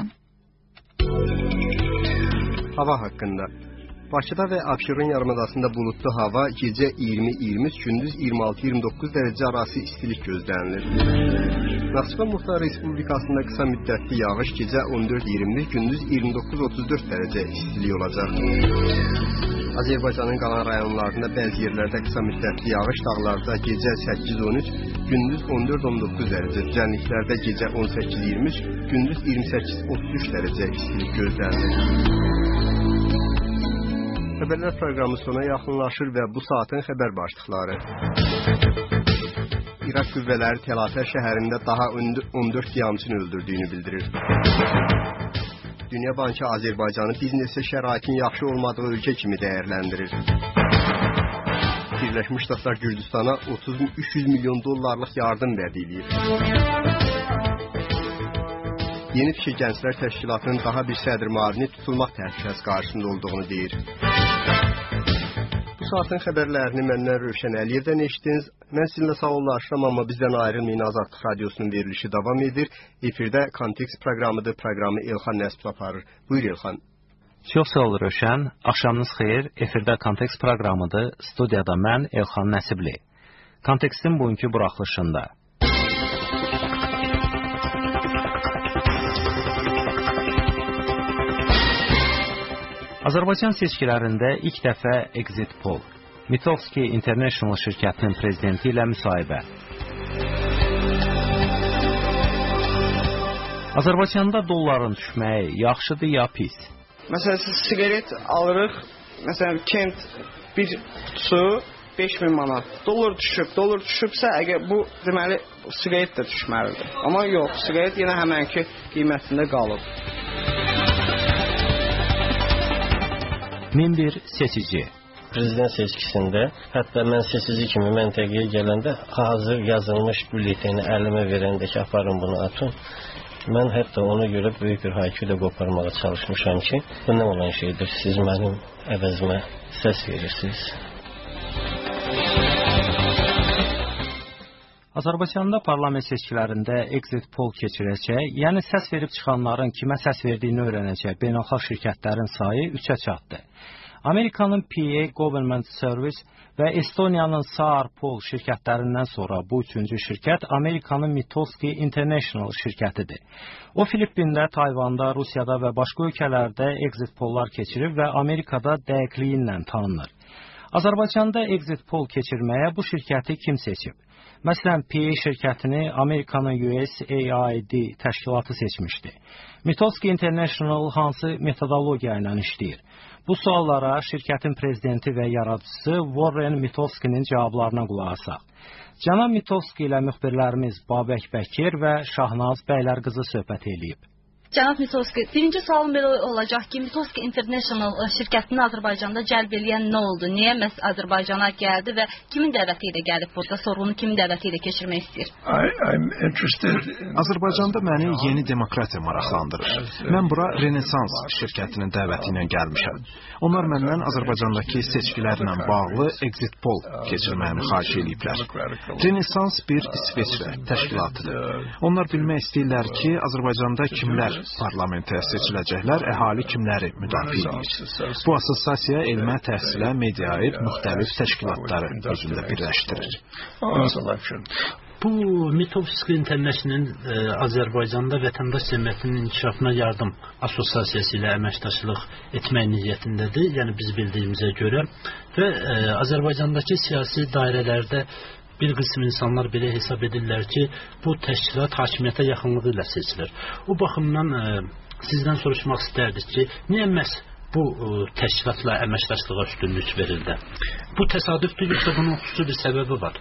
Speaker 1: Hava haqqında. Bakıda və Abşeron yarımadasında bulutlu hava, gecə iyirmi iyirmi üç, gündüz iyirmi altı iyirmi doqquz dərəcə arası istilik gözlənilir. Naxçıvan Muxtar Respublikasında qısa müddətli yağış, gecə on dörd iyirmi bir, gündüz iyirmi doqquz otuz dörd dərəcə istilik olacaq. Azərbaycanın qalan rayonlarında bəzi yerlərdə qısa müddətli yağış, dağlarda gecə səkkiz on üç, gündüz on dörd on doqquz dərəcə, düzənliklərdə gecə on səkkiz iyirmi üç, gündüz iyirmi səkkiz otuz üç dərəcə istilik gözlənilir. Xəbərlər proqramı sona yaxınlaşır və bu saatın xəbər başlıqları. İraq qüvvələri Təlafər şəhərində daha on dörd qiyamçını öldürdüyünü bildirir. Dünya Bankı Azərbaycanı biznesə şəraitin yaxşı olmadığı ölkə kimi dəyərləndirir. Birləşmiş Ştatlar Gürcüstana otuz min üç yüz milyon dollarlıq yardım vəd edir. Yeni Fikir Gənclər Təşkilatının daha bir sədr müavini tutulmaq təhlükəsi qarşısında olduğunu deyir. Bu saatın xəbərlərini məndən Rövşən Əliyevdən eşitdiniz. Mən sizinlə sağollaşıram, amma bizdən ayrılmayın. Azadlıq Radiosunun verilişi davam edir. Efirdə Kontekst proqramıdır. Proqramı Elxan Nəsib aparır. Buyur Elxan.
Speaker 3: Çox sağ ol Rövşən. Axşamınız xeyir. Efirdə Kontekst proqramıdır. Studiyada mən Elxan Nəsibli. Kontekstin bugünkü buraxılışında. Azərbaycan seçkilərində ilk dəfə Exit Poll, Mitofsky International şirkətinin prezidenti ilə müsahibə. Azərbaycanda dolların düşməyi yaxşıdır ya pis?
Speaker 22: Məsələn, siz sigaret alırıq, məsələn, Kent bir kutusu beş min manat. Dollar düşüb, dollar düşübsə, əgər bu deməli sigaret də düşməlidir. Amma yox, sigaret yenə həmənki qiymətində qalıb.
Speaker 3: min bir seçici.
Speaker 23: Prezident seçkisində, hətta mən seçici kimi məntəqəyə gələndə hazır yazılmış bülleteni əlimə verəndə ki, aparın bunu atın. Mən hətta ona görə böyük bir hayküylə qoparmağa çalışmışam ki, bu nə olan şeydir, siz mənim əvəzimə səs verirsiniz.
Speaker 3: Azərbaycanda parlament seçkilərində Exit Poll keçirəcək, yəni səs verib çıxanların kimə səs verdiyini öyrənəcək beynəlxalq şirkətlərin sayı üçə çatdı. Amerikanın P A Government Service və Estoniyanın Saar Poll şirkətlərindən sonra bu üçüncü şirkət Amerikanın Mitofsky International şirkətidir. O, Filippində, Tayvanda, Rusiyada və başqa ölkələrdə Exit Polllar keçirib və Amerikada dəqiqliyi ilə tanınır. Azərbaycanda Exit Poll keçirməyə bu şirkəti kim seçib? Məsələn, P A şirkətini Amerikanın U S A I D təşkilatı seçmişdi. Mitofsky International hansı metodologiya ilə işləyir? Bu suallara şirkətin prezidenti və yaradıcısı Warren Mitofsky'nin cavablarına qulaq asaq. Cənab Mitofsky ilə müxbirlərimiz Babək Bəkir və Şahnaz Bəylərqızı söhbət eləyib.
Speaker 24: Cənab Mitofsky, birinci sualım belə olacaq ki, Mitofsky International şirkətini Azərbaycanda cəlb eləyən nə oldu? Niyə məhz Azərbaycana gəldi və kimin dəvəti ilə gəlib burada? Sorğunu kimin dəvəti ilə keçirmək istəyir?
Speaker 19: Azərbaycanda məni yeni demokratiya maraqlandırır. Mən bura Renesans şirkətinin dəvəti ilə gəlmişəm. Onlar məndən Azərbaycandakı seçkilərlə bağlı Exit Poll keçirməyimi xahiş ediblər. Renesans bir İsveçrə təşkilatıdır. Onlar bilmək istəyirlər ki, Azərbaycanda kimlər parlamentə seçiləcəklər, əhali kimləri müdafiə edir. Bu assosiasiya elmə, təhsilə, mediaya müxtəlif təşkilatları özündə birləşdirir.
Speaker 25: Bu Mitofsky International e, Azərbaycanda vətəndaş cəmiyyətinin inkişafına yardım assosiasiyası ilə əməkdaşlıq etmək niyyətindədir, yəni biz bildiyimizə görə və e, Azərbaycandakı siyasi dairələrdə bir qism insanlar belə hesab edirlər ki, bu təşkilat hakimiyyətə yaxınlığı ilə seçilir. O baxımdan e, sizdən soruşmaq istərdik ki, niyə məhz bu e, təşkilatla əməkdaşlığa üstünlük verildi? Bu təsadüfdür, yoxsa bunun xüsusi bir səbəbi var?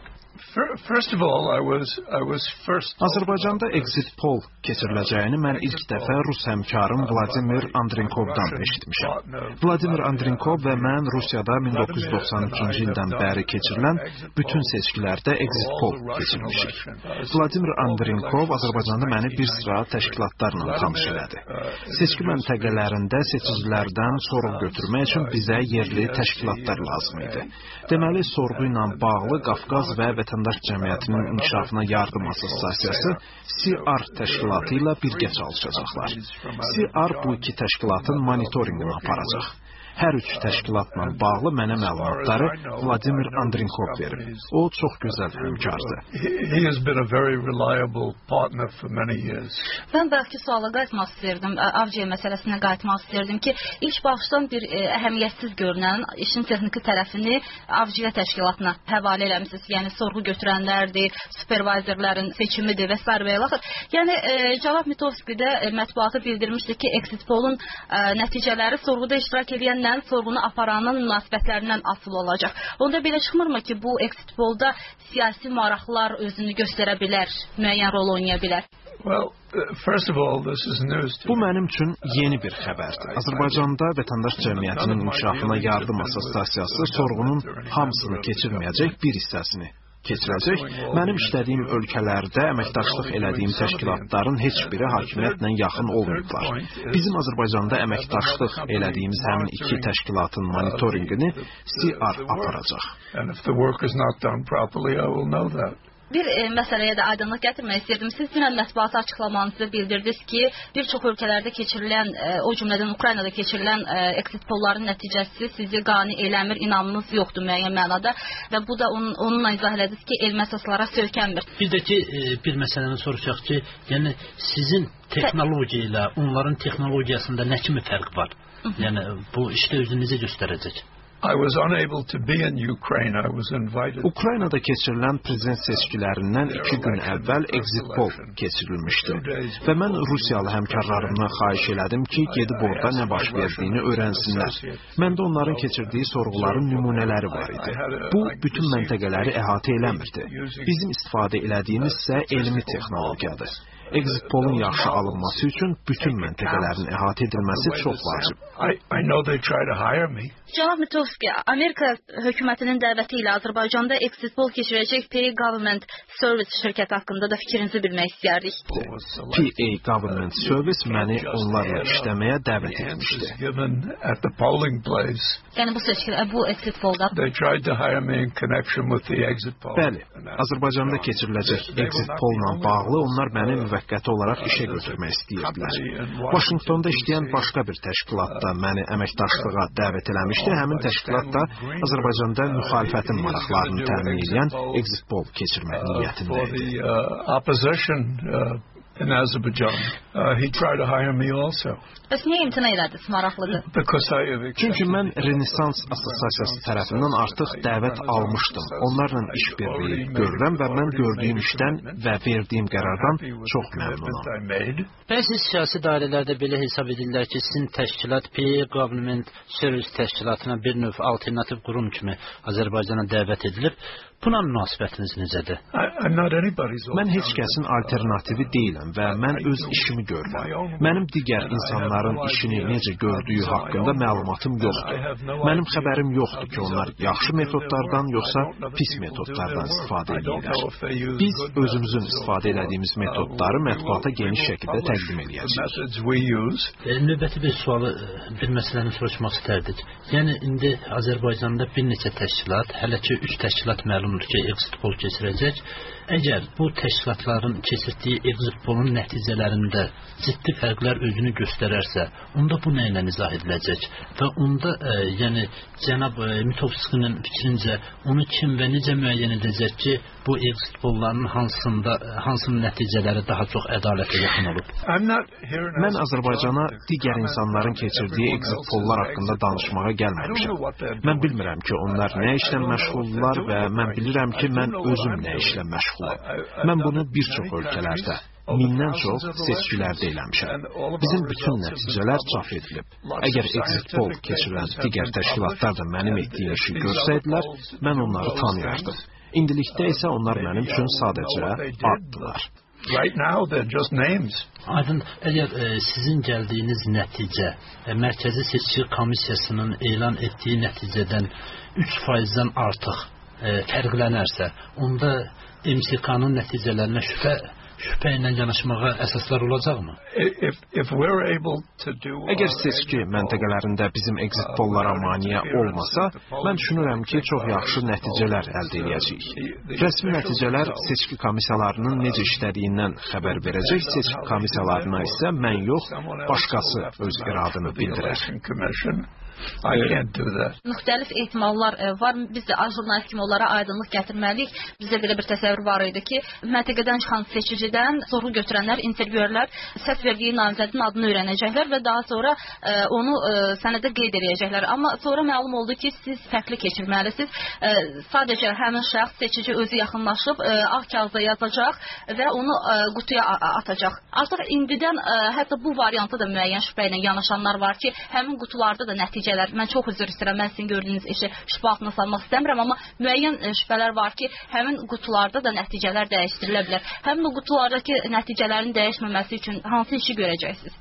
Speaker 19: Azərbaycanda Exit Poll keçiriləcəyini mən ilk dəfə Rus həmkarım Vladimir Andrenkovdan eşitmişəm. Vladimir Andrenkov və mən Rusiyada min doqquz yüz doxsan üçüncü ildən bəri keçirilən bütün seçkilərdə Exit Poll keçirmişik. Vladimir Andrenkov Azərbaycanda məni bir sıra təşkilatlarla tanış elədi. Seçki məntəqələrində seçicilərdən sorğu götürmək üçün bizə yerli təşkilatlar lazım idi. Deməli, sorğu ilə bağlı Qafqaz və Vətəndaş Cəmiyyətinin İnkişafına Yardım Assosiasiyası C R təşkilatı ilə birgə çalışacaqlar. C R bu iki təşkilatın monitorinqini aparacaq. Hər üç təşkilatla bağlı mənə məlumatları Vladimir Andrenkov verib. O çox gözəl həmkardır.
Speaker 24: Mən bəlkə suala qayıtmaq istəyirdim, Avcıya məsələsinə qayıtmaq istəyirdim ki, ilk başdan bir e, əhəmiyyətsiz görünən işin texniki tərəfini Avcıya təşkilatına həvalə eləmişsiniz. Yəni sorğu götürənlərdir, supervizorların seçimidir və s. və ilaxır. Yəni e, cənab Mitofsky də e, mətbuata bildirmişdi ki, Exit Poll'un e, nəticələri sorğuda iştirak edən sorğunu aparanın münasibətlərindən asılı olacaq. Onda belə çıxmırmı ki, bu Exit Poll'da siyasi maraqlar özünü göstərə bilər, müəyyən rol oynaya bilər?
Speaker 19: Bu mənim üçün yeni bir xəbərdir. Azərbaycanda vətəndaş cəmiyyətinin inkişafına yardım assosiasiyası sorğunun hamısını keçirməyəcək, bir hissəsini keçirəcək. Mənim işlədiyim ölkələrdə əməkdaşlıq elədiyim təşkilatların heç biri hakimiyyətlə yaxın olmayıblar. Bizim Azərbaycanda əməkdaşlıq elədiyimiz həmin iki təşkilatın monitorinqini C R aparacaq.
Speaker 24: Bir e, məsələyə də aydınlıq gətirmək istəyirdim. Siz dünən mətbuata açıqlamanızda bildirdiniz ki, bir çox ölkələrdə keçirilən, e, o cümlədən Ukraynada keçirilən e, exit polların nəticəsi sizi qane eləmir, inamınız yoxdur müəyyən mənada və bu da onun, onunla izah elədiniz ki, elmi əsaslara söykənmir.
Speaker 25: Bir də ki, e, bir məsələni soruşaq ki, yəni sizin texnologiya ilə onların texnologiyasında nə kimi fərq var? Hı -hı. Yəni bu işdə özünü necə göstərəcək?
Speaker 19: Ukraynada keçirilən prezident seçkilərindən iki gün əvvəl exit poll keçirilmişdi və mən Rusiyalı həmkarlarımdan xahiş elədim ki, gedib orada nə baş verdiyini öyrənsinlər. Məndə onların keçirdiyi sorğuların nümunələri var idi. Bu, bütün məntəqələri əhatə eləmirdi. Bizim istifadə elədiyimiz isə elmi texnologiyadır. Exit pollun yaxşı alınması üçün bütün məntəqələrin əhatə edilməsi çox vacib.
Speaker 24: Cənab Mitovski, Amerika hökumətinin dəvəti ilə Azərbaycanda exit poll keçirəcək P A Government Service şirkəti haqqında da fikrinizi bilmək istəyərdik.
Speaker 19: P A Government Service məni onlarla işləməyə dəvət etmişdi.
Speaker 24: Yəni bu seçkilə, bu exit pollda?
Speaker 19: Bəli, Azərbaycanda keçiriləcək exit polla bağlı onlar məni müvəqqəti olaraq işə götürmək istəyirdilər. Washingtonda işləyən başqa bir təşkilatda məni əməkdaşlığa dəvət eləmişdi. Həmin təşkilat da Azərbaycanda müxalifətin maraqlarını təmin edən exit poll keçirmək niyyətində idi.
Speaker 4: In Azerbaijan. Uh, he tried to hire me also.
Speaker 24: Bəs niyə imtina elədiniz, maraqlıdır?
Speaker 19: Çünki mən Renesans Assosiasiyası tərəfindən artıq dəvət almışdım. Onlarla işbirliyi görürəm və mən gördüyüm işdən və verdiyim qərardan çox məmnunam.
Speaker 25: Bəzi siyasi dairələrdə belə hesab edirlər ki, sizin təşkilat P A Government Service təşkilatına bir növ alternativ qurum kimi Azərbaycana dəvət edilib. Buna münasibətiniz necədir?
Speaker 19: Mən heç kəsin alternativi deyiləm və mən öz işimi görürəm. Mənim digər insanların işini necə gördüyü haqqında məlumatım yoxdur. Mənim xəbərim yoxdur ki, onlar yaxşı metodlardan yoxsa pis metodlardan istifadə edirlər. Biz özümüzün istifadə elədiyimiz metodları mətbuata geniş şəkildə təqdim edəcəyik.
Speaker 25: Növbəti bir sualı, bir məsələni soruşmaq istərdik. Yəni indi Azərbaycanda bir neçə təşkilat, hələ ki üç təşkilat məlum ki, exit poll keçirəcək. Əgər bu təşkilatların keçirdiyi exit pollun nəticələrində ciddi fərqlər özünü göstərərsə, onda bu nə ilə izah ediləcək? Və onda, e, yəni cənab Mitovskinin fikrincə onu kim və necə müəyyən edəcək ki, bu exit pollların hansında hansının nəticələri daha çox ədalətə yaxın olub?
Speaker 19: Mən Azərbaycana digər insanların keçirdiyi exit pollar haqqında danışmağa gəlməmişəm. Mən bilmirəm ki, onlar nə işlə məşğuldurlar və mən bilirəm ki, mən özüm nə işlə məşğulam. Mən bunu bir çox ölkələrdə, mindən çox seçkilərdə eləmişəm. Bizim bütün nəticələr çap edilib. Əgər exit poll keçirən digər təşkilatlar da mənim etdiyim işi görsəydilər, mən onları tanıyardım. İndilikdə isə onlar mənim üçün sadəcə addılar.
Speaker 4: Right now they're just names.
Speaker 25: Aydın, əgər e, sizin gəldiyiniz nəticə e, Mərkəzi Seçki Komissiyasının elan etdiyi nəticədən üç faizdən artıq e, fərqlənərsə, onda M S K-nın nəticələrinə şübhə şübhə ilə yanaşmağa əsaslar olacaqmı?
Speaker 4: If, if we're able to do
Speaker 19: Əgər seçki məntəqələrində bizim exit pollara maneə olmasa, mən düşünürəm ki, çox yaxşı nəticələr əldə edəcəyik. Rəsmi nəticələr seçki komissiyalarının necə işlədiyindən xəbər verəcək, seçki komissiyalarına isə mən yox, başqası öz iradını bildirər.
Speaker 4: I can't do that.
Speaker 24: Müxtəlif ehtimallar e, var. Biz də jurnalist kimi onlara aydınlıq gətirməliyik. Bizdə belə bir təsəvvür var idi ki, məntəqədən çıxan seçicidən sorğu götürənlər, intervyuerlər səs verdiyi namizədin adını öyrənəcəklər və daha sonra e, onu e, sənədə qeyd edəcəklər. Amma sonra məlum oldu ki, siz fərqli keçirməlisiniz. E, sadəcə həmin şəxs seçici özü yaxınlaşıb e, ağ kağıza yazacaq və onu e, qutuya atacaq. Artıq indidən e, hətta bu variantda da müəyyən şübhə ilə yanaşanlar var ki, həmin qutularda da nəticə nəticələr, mən çox üzr istəyirəm, mən sizin gördüyünüz işi şübhə altına salmaq istəmirəm, amma müəyyən şübhələr var ki, həmin qutularda da nəticələr dəyişdirilə bilər. Həmin o qutulardakı nəticələrin dəyişməməsi üçün hansı işi görəcəksiniz?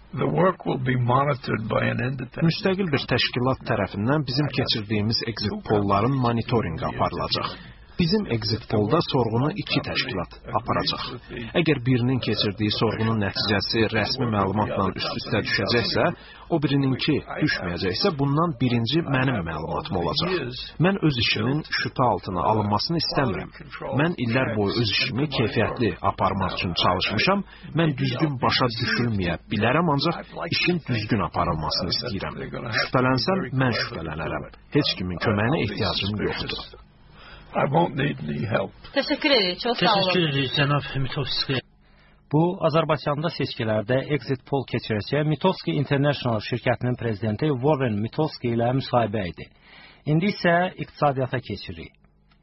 Speaker 19: Müstəqil bir təşkilat tərəfindən bizim keçirdiyimiz exit pollların monitorinqi aparılacaq. Bizim exit pollda sorğunu iki təşkilat aparacaq. Əgər birinin keçirdiyi sorğunun nəticəsi rəsmi məlumatla üst-üstə düşəcəksə, o birininki düşməyəcəksə, bundan birinci mənim məlumatım olacaq. Mən öz işimin şübhə altına alınmasını istəmirəm. Mən illər boyu öz işimi keyfiyyətli aparmaq üçün çalışmışam. Mən düzgün başa düşülməyə bilərəm, ancaq işin düzgün aparılmasını istəyirəm. Şübhələnsəm, mən şübhələnərəm. Heç kimin köməyinə ehtiyacım yoxdur.
Speaker 4: I won't need any help.
Speaker 24: Təşəkkür edirik, çox sağ olun.
Speaker 25: Təşəkkür edirik, cənab Mitovski.
Speaker 3: Bu, Azərbaycanda seçkilərdə exit poll keçirəcək Mitovski International şirkətinin prezidenti Warren Mitovski ilə müsahibə idi. İndi isə iqtisadiyyata keçirik.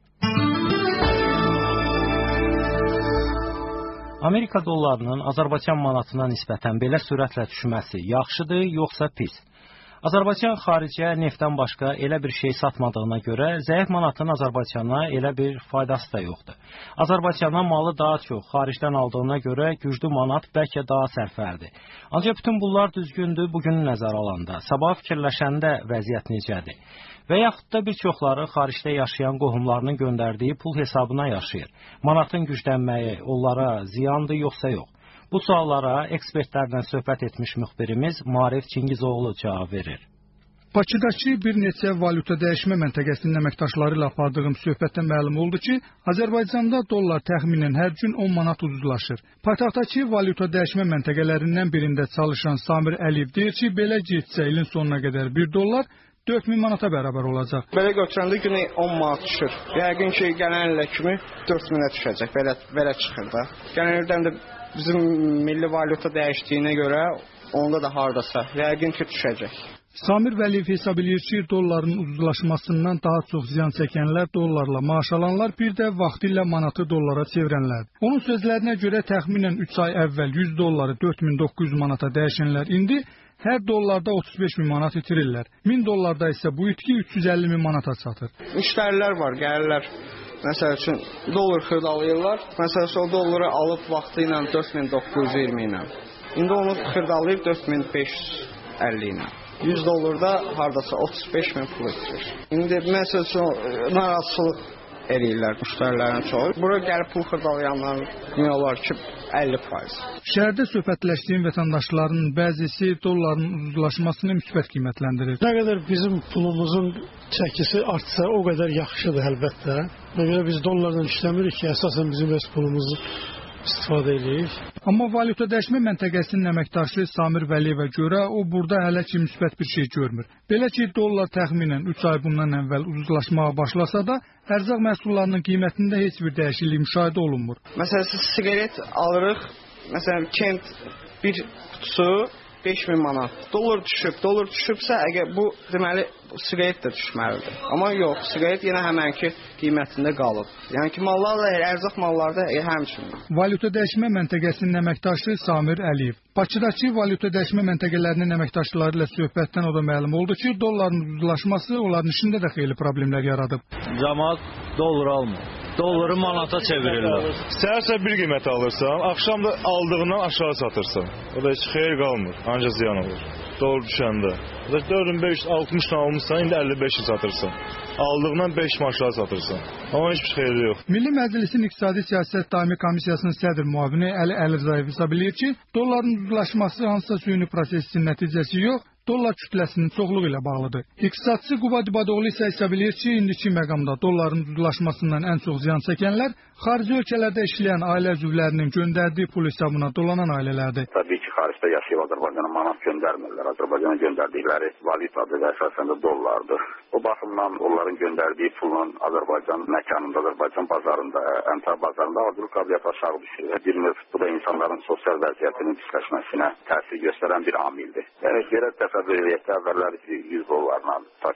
Speaker 3: Amerika dollarının Azərbaycan manatına nisbətən belə sürətlə düşməsi yaxşıdır, yoxsa pis? Azərbaycan xaricə neftdən başqa elə bir şey satmadığına görə zəif manatın Azərbaycana elə bir faydası da yoxdur. Azərbaycana malı daha çox xaricdən aldığına görə güclü manat bəlkə daha sərfərdir. Ancaq bütün bunlar düzgündür bugün nəzərə alanda. Sabah fikirləşəndə vəziyyət necədir? Və yaxud da bir çoxları xaricdə yaşayan qohumlarının göndərdiyi pul hesabına yaşayır. Manatın güclənməyi onlara ziyandır yoxsa yox? Bu suallara ekspertlərlə söhbət etmiş müxbirimiz Maarif Çingizoğlu cavab verir.
Speaker 5: Bakıdakı bir neçə valyuta dəyişmə məntəqəsinin əməkdaşları ilə apardığım söhbətdən məlum oldu ki, Azərbaycanda dollar təxminən hər gün on manat ucuzlaşır. Paytaxtdakı valyuta dəyişmə məntəqələrindən birində çalışan Samir Əliyev deyir ki, belə getsə ilin sonuna qədər bir dollar dörd min manata bərabər olacaq.
Speaker 22: Belə götürəndə günə on manat düşür. Yəqin ki, gələn ilə kimi dörd minə düşəcək. Belə, belə çıxır da. Gələn ildən də bizim milli valyuta dəyişdiyinə görə onda da hardasa yəqin ki, düşəcək.
Speaker 5: Samir Vəliyev hesab edir ki, dolların ucuzlaşmasından daha çox ziyan çəkənlər dollarla maaş alanlar, bir də vaxtilə manatı dollara çevirənlərdir. Onun sözlərinə görə təxminən üç ay əvvəl yüz dolları dörd min doqquz yüz manata dəyişənlər indi hər dollarda otuz beş min manat itirirlər. min dollarda isə bu itki üç yüz əlli min manata çatır.
Speaker 22: Müştərilər var, gəlirlər. Məsəl üçün dollar xırdalayırlar. Məsəl üçün o dolları alıb vaxtı ilə dörd min doqquz yüz iyirmi ilə. İndi onu xırdalayıb dörd min beş yüz əlli ilə. yüz dollarda hardasa otuz beş min pul itirir. İndi məsəl üçün narazılıq eləyirlər müştərilərin çoxu. Bura gəlib pul xırdalayanların demək olar ki, əlli faiz.
Speaker 5: Şəhərdə söhbətləşdiyim vətəndaşların bəzisi dolların ucuzlaşmasını müsbət qiymətləndirir.
Speaker 6: Nə qədər bizim pulumuzun çəkisi artsa, o qədər yaxşıdır əlbəttə. Nə görə biz dollarla işləmirik ki, əsasən bizim öz pulumuzu istifadə edirik.
Speaker 5: Amma valyuta dəyişmə məntəqəsinin əməkdaşı Samir Vəliyevə görə o burada hələ ki müsbət bir şey görmür. Belə ki, dollar təxminən üç ay bundan əvvəl ucuzlaşmağa başlasa da, ərzaq məhsullarının qiymətində heç bir dəyişiklik müşahidə olunmur.
Speaker 22: Məsələn, siz siqaret alırıq, məsələn, Kent bir qutusu beş min manat. Dollar düşüb, dollar düşübsə, əgər bu deməli siqaret də düşməlidir. Amma yox, siqaret yenə həmənki qiymətində qalıb. Yəni ki, mallar da, ərzaq mallar da həmçinin.
Speaker 5: Valyuta dəyişmə məntəqəsinin əməkdaşı Samir Əliyev. Bakıdakı valyuta dəyişmə məntəqələrinin əməkdaşları ilə söhbətdən o da məlum oldu ki, dolların ucuzlaşması onların işində də xeyli problemlər yaradıb.
Speaker 7: Cəmaət dollar almır. Dolları manata çevirirlər.
Speaker 8: Səhərsə bir qiymət alırsan, axşam da aldığından aşağı satırsan. O da heç xeyir qalmır, ancaq ziyan olur. Dollar düşəndə. dörd min beş yüz altmışdan almışsan, indi əlli beş satırsan. Aldığından beş min aşağı satırsan. Amma heç bir xeyri yox.
Speaker 5: Milli Məclisin İqtisadi Siyasət Daimi Komissiyasının sədr müavini Əli Əlirzayev hesab edir ki, dolların ucuzlaşması hansısa süni prosesin nəticəsi yox, dollar kütləsinin çoxluğu ilə bağlıdır. İqtisadçı Quba Dibadoğlu isə hesab edir ki, indiki məqamda dolların ucuzlaşmasından ən çox ziyan çəkənlər xarici ölkələrdə işləyən ailə üzvlərinin göndərdiyi pul hesabına dolanan ailələrdir.
Speaker 21: Təbii ki, xaricdə yaşayıb Azərbaycana manat göndərmirlər. Azərbaycana göndərdikləri valyutadır və əsasən də dollardır. O baxımdan onların göndərdiyi pulla Azərbaycan məkanında, Azərbaycan bazarında, əmtəl bazarında hazırlıq qabiliyyəti aşağı düşür. Bir növ bu da insanların sosial vəziyyətinin pisləşməsinə təsir göstərən bir amildir. Yəni, görə təsəvvür edək ki, əvvəllər yüz dollarla tutaq ki,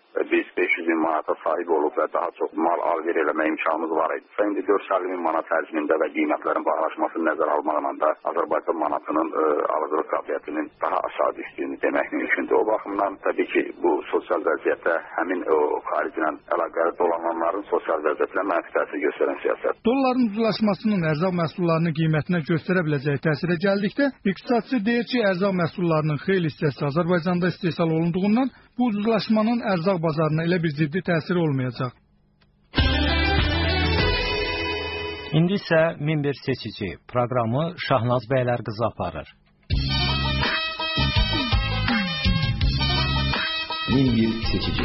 Speaker 21: biz beş yüz min manata sahib olub və daha çox mal alver eləmə imkanımız var idi. İndi dörd yüz əlli min manat həcmində və qiymətlərin bahalaşmasını nəzərə almaqla da Azərbaycan manatının ə, alıcılıq qabiliyyətinin daha aşağı düşdüyünü demək mümkündür. O baxımdan təbii ki, bu sosial vəziyyətdə həmin o xariclə əlaqəli dolananların sosial vəziyyətinə mənfi təsir göstərən siyasət.
Speaker 5: Dolların ucuzlaşmasının ərzaq məhsullarının qiymətinə göstərə biləcəyi təsirə gəldikdə, iqtisadçı deyir ki, ərzaq məhsullarının xeyli hissəsi Azərbaycanda istehsal olunduğundan bu ucuzlaşmanın ərzaq bazarına elə bir ciddi təsiri olmayacaq.
Speaker 3: İndi isə min bir seçici proqramı Şahnaz bəylər qızı aparır.
Speaker 9: min bir seçici.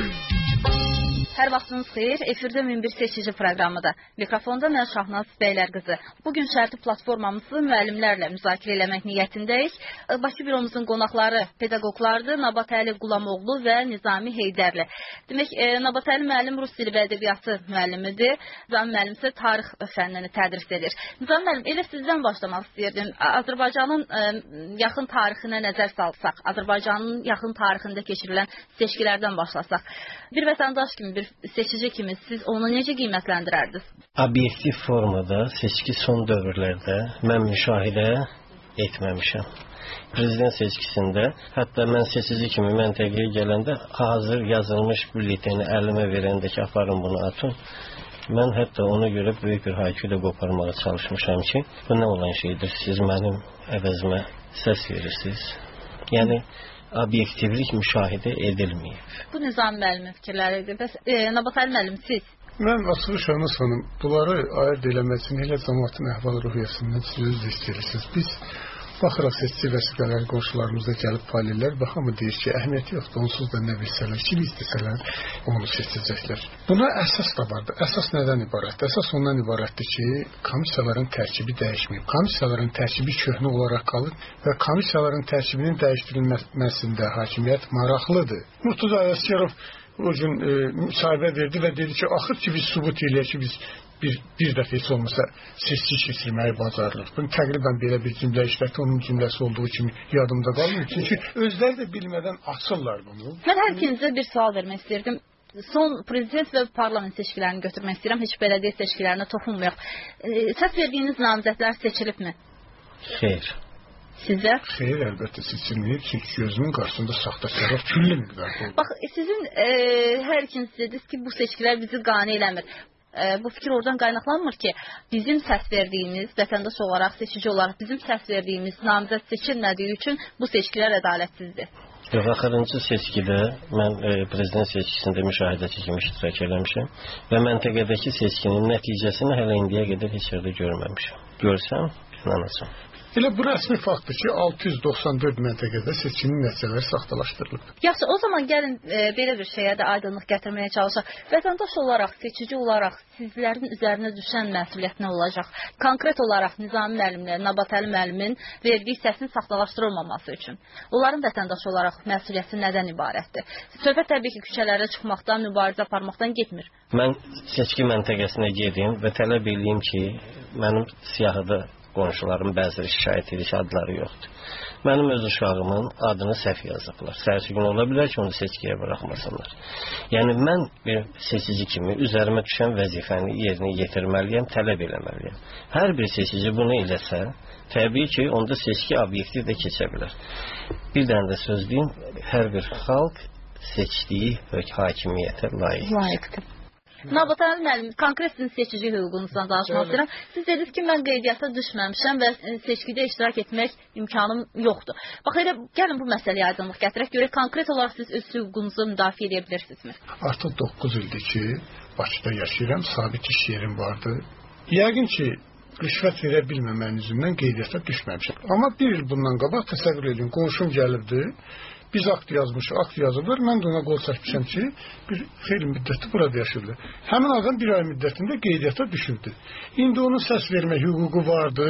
Speaker 24: Hər vaxtınız xeyir, efirdə min bir seçici proqramıdır. Mikrofonda mən Şahnaz bəylər qızı. Bugün şərti platformamızı müəllimlərlə müzakirə eləmək niyyətindəyik. Bakı büromuzun qonaqları pedaqoqlardır, Nabatəli Qulamoğlu və Nizami Heydərli. Demək, e, Nabatəli müəllim rus dili və ədəbiyyatı müəllimidir. Nizami müəllim isə tarix fənnini tədris edir. Nizami müəllim, elə sizdən başlamaq istəyirdim. Azərbaycanın e, yaxın tarixinə nəzər salsaq, Azərbaycanın yaxın tarixində keçirilən seçkilərdən başlasaq. Bir vətəndaş kimi, bir seçici kimi siz onu necə qiymətləndirərdiniz?
Speaker 23: Obyektiv formada seçki son dövrlərdə mən müşahidə etməmişəm. Prezident seçkisində, hətta mən seçici kimi məntəqəyə gələndə hazır yazılmış bülleteni əlimə verəndə ki, aparın bunu atın. Mən hətta ona görə böyük bir haykülə qoparmağa çalışmışam ki, bu nə olan şeydir? Siz mənim əvəzimə səs verirsiniz. Yəni, obyektivlik müşahidə edilməyib.
Speaker 24: Bu Nizami müəllimin fikirləridir. Bəs e, Nabatəli müəllim, siz?
Speaker 6: Mən açılış Şahnaz xanım, bunları ayırt eləmək üçün elə cəmaatın əhval-ruhiyyəsindən siz özünüz istəyirsiniz. Biz baxıraq seçici vəsiqələri qonşularımızda gəlib valilər, bax amma deyir ki, əhəmiyyəti yoxdur, onsuz da nə bilsələr, kimi istəsələr onu seçəcəklər. Buna əsas da vardır. Əsas nədən ibarətdir? Əsas ondan ibarətdir ki, komissiyaların tərkibi dəyişməyib. Komissiyaların tərkibi köhnə olaraq qalır və komissiyaların tərkibinin dəyişdirilməsində hakimiyyət maraqlıdır. Murtuza Əsgərov o gün e, müsahibə verdi və dedi ki, axır ki, biz sübut eləyək ki, biz bir, bir dəfə heç olmasa seçki keçirməyi bacarırıq. Bunu təqribən belə bir cümlə işlətdi, onun cümləsi olduğu kimi yadımda qalmıyor. Çünki özləri də bilmədən açırlar bunu.
Speaker 24: Mən hər ikinizə bir sual vermək istəyirdim. Son prezident və parlament seçkilərini götürmək istəyirəm. Heç bələdiyyə seçkilərinə toxunmayaq. E, səs verdiyiniz namizədlər seçilibmi?
Speaker 23: Xeyr.
Speaker 24: Sizə?
Speaker 6: Xeyr, əlbəttə seçilməyib. Çünki gözümün qarşısında saxtakarlar külli miqdarda oldu.
Speaker 24: Bax, sizin e, hər ikiniz dediniz ki, bu seçkilər bizi qane eləmir. E, bu fikir oradan qaynaqlanmır ki, bizim səs verdiyimiz, vətəndaş olaraq, seçici olaraq bizim səs verdiyimiz namizəd seçilmədiyi üçün bu seçkilər ədalətsizdir.
Speaker 23: Yox, axırıncı seçkidə mən e, prezident seçkisində müşahidəçi kimi iştirak eləmişəm və məntəqədəki seçkinin nəticəsini hələ indiyə qədər heç yerdə görməmişəm. Görsəm, inanacam.
Speaker 6: Elə bu rəsmi faktdır ki, altı yüz doxsan dörd məntəqədə seçkinin nəticələri saxtalaşdırılıb.
Speaker 24: Yaxşı, o zaman gəlin e, belə bir şeyə də aydınlıq gətirməyə çalışaq. Vətəndaş olaraq, seçici olaraq sizlərin üzərinə düşən məsuliyyət nə olacaq? Konkret olaraq Nizami müəllimlə, Nabatəli müəllimin verdiyi səsin saxtalaşdırılmaması üçün. Onların vətəndaş olaraq məsuliyyəti nədən ibarətdir? Söhbət təbii ki, küçələrə çıxmaqdan, mübarizə aparmaqdan getmir.
Speaker 23: Mən seçki məntəqəsinə gedim və tələb edeyim ki, mənim siyahıda qonşularım bəziləri şikayət edir ki, adları yoxdur. Mənim öz uşağımın adını səhv yazıblar. Səhərsi gün ola bilər ki, onu seçkiyə buraxmasınlar. Yəni, mən bir seçici kimi üzərimə düşən vəzifəni yerinə yetirməliyəm, tələb eləməliyəm. Hər bir seçici bunu eləsə, təbii ki, onda seçki obyektiv də keçə bilər. Bir dənə də söz deyim, hər bir xalq seçdiyi hakimiyyətə layiqdir.
Speaker 24: Layiqdir. Nabatəli müəllim, konkret sizin seçici hüququnuzdan danışmaq istəyirəm. Siz dediniz ki, mən qeydiyyata düşməmişəm və seçkidə iştirak etmək imkanım yoxdur. Bax, elə gəlin bu məsələyə aydınlıq gətirək. Görək, konkret olaraq siz öz hüququnuzu müdafiə edə bilirsinizmi?
Speaker 6: Artıq doqquz ildir ki, Bakıda yaşayıram, sabit iş yerim vardı. Yəqin ki, rüşvət verə bilməməyin üzündən qeydiyyata düşməmişəm. Amma bir il bundan qabaq təsəvvür edin, qonşum gəlibdi. Biz akt yazmışıq, akt yazıblar. Mən də ona qol çəkmişəm ki, bir xeyli müddətli burada yaşırdı. Həmin adam bir ay müddətində qeydiyyata düşürdü. İndi onun səs vermək hüququ vardı.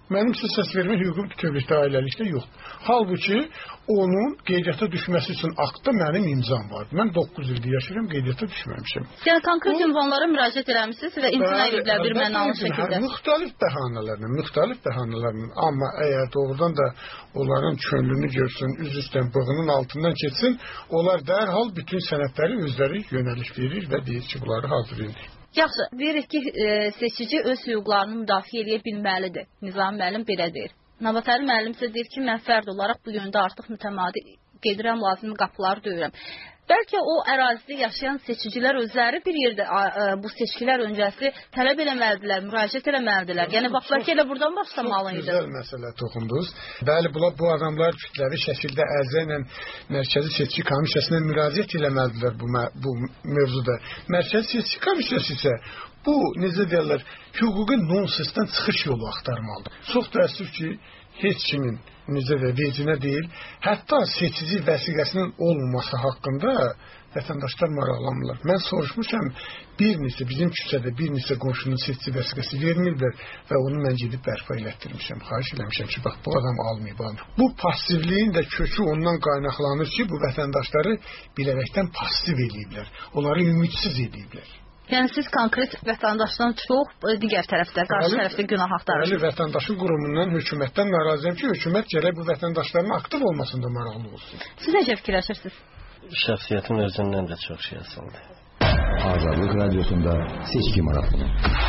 Speaker 6: Mənim sizə səs vermə hüququm bütövlükdə, ailəlikdə yoxdur. Halbuki onun qeydiyyata düşməsi üçün aktda mənim imzam var. Mən doqquz ildir yaşayıram, qeydiyyata düşməmişəm.
Speaker 24: Yəni konkret ünvanlara müraciət eləmisiniz və imtina ediblər bir mənalı şəkildə.
Speaker 6: Müxtəlif bəhanələrlə, müxtəlif bəhanələrlə, amma əgər doğrudan da onların könlünü görsün, üz üstdən bığının altından keçsin, onlar dərhal bütün sənədləri özləri yönəlik verir və deyir ki, bunları hazırlayın.
Speaker 24: Yaxşı, deyirik ki, e, seçici öz hüquqlarını müdafiə edə bilməlidir. Nizami müəllim belə deyir. Nabatəli müəllim isə deyir ki, mən fərd olaraq bu yöndə artıq mütəmadi gedirəm, lazımi qapıları döyürəm. Bəlkə o ərazidə yaşayan seçicilər özləri bir yerdə ə, ə, bu seçkilər öncəsi tələb eləməlidirlər, müraciət eləməlidirlər. Yəni bax, bəlkə elə buradan başlamalı idi.
Speaker 6: Çox gözəl məsələ toxundunuz. Bəli, bunlar, bu adamlar kütləvi şəkildə ərizə ilə Mərkəzi Seçki Komissiyasına müraciət eləməlidirlər bu, bu mövzuda. Mərkəzi Seçki Komissiyası isə bu, necə deyirlər, hüquqi nonsensdən çıxış yolu axtarmalıdır. Çox təəssüf ki, heç kimin necə də vecinə deyil, hətta seçici vəsiqəsinin olmaması haqqında vətəndaşlar maraqlanmırlar. Mən soruşmuşam, bir neçə, bizim küçədə bir neçə qonşunun seçici vəsiqəsi vermirlər və onu mən gedib bərpa elətdirmişəm. Xahiş eləmişəm ki, bax, bu adam almayıb, almayıb. Bu passivliyin də kökü ondan qaynaqlanır ki, bu vətəndaşları bilərəkdən passiv eləyiblər, onları ümidsiz eləyiblər.
Speaker 24: Yəni siz konkret vətəndaşdan çox digər tərəfdə, qarşı tərəfdə günah axtarırsınız.
Speaker 6: Bəli, vətəndaşın qurumundan, hökumətdən narazıyam ki, hökumət gərək bu vətəndaşların aktiv olmasında maraqlı olsun.
Speaker 24: Siz necə fikirləşirsiniz?
Speaker 23: Şəxsiyyətin özündən də çox şey asıldı.
Speaker 9: Azadlık Radyosu'nda seçki maratonu.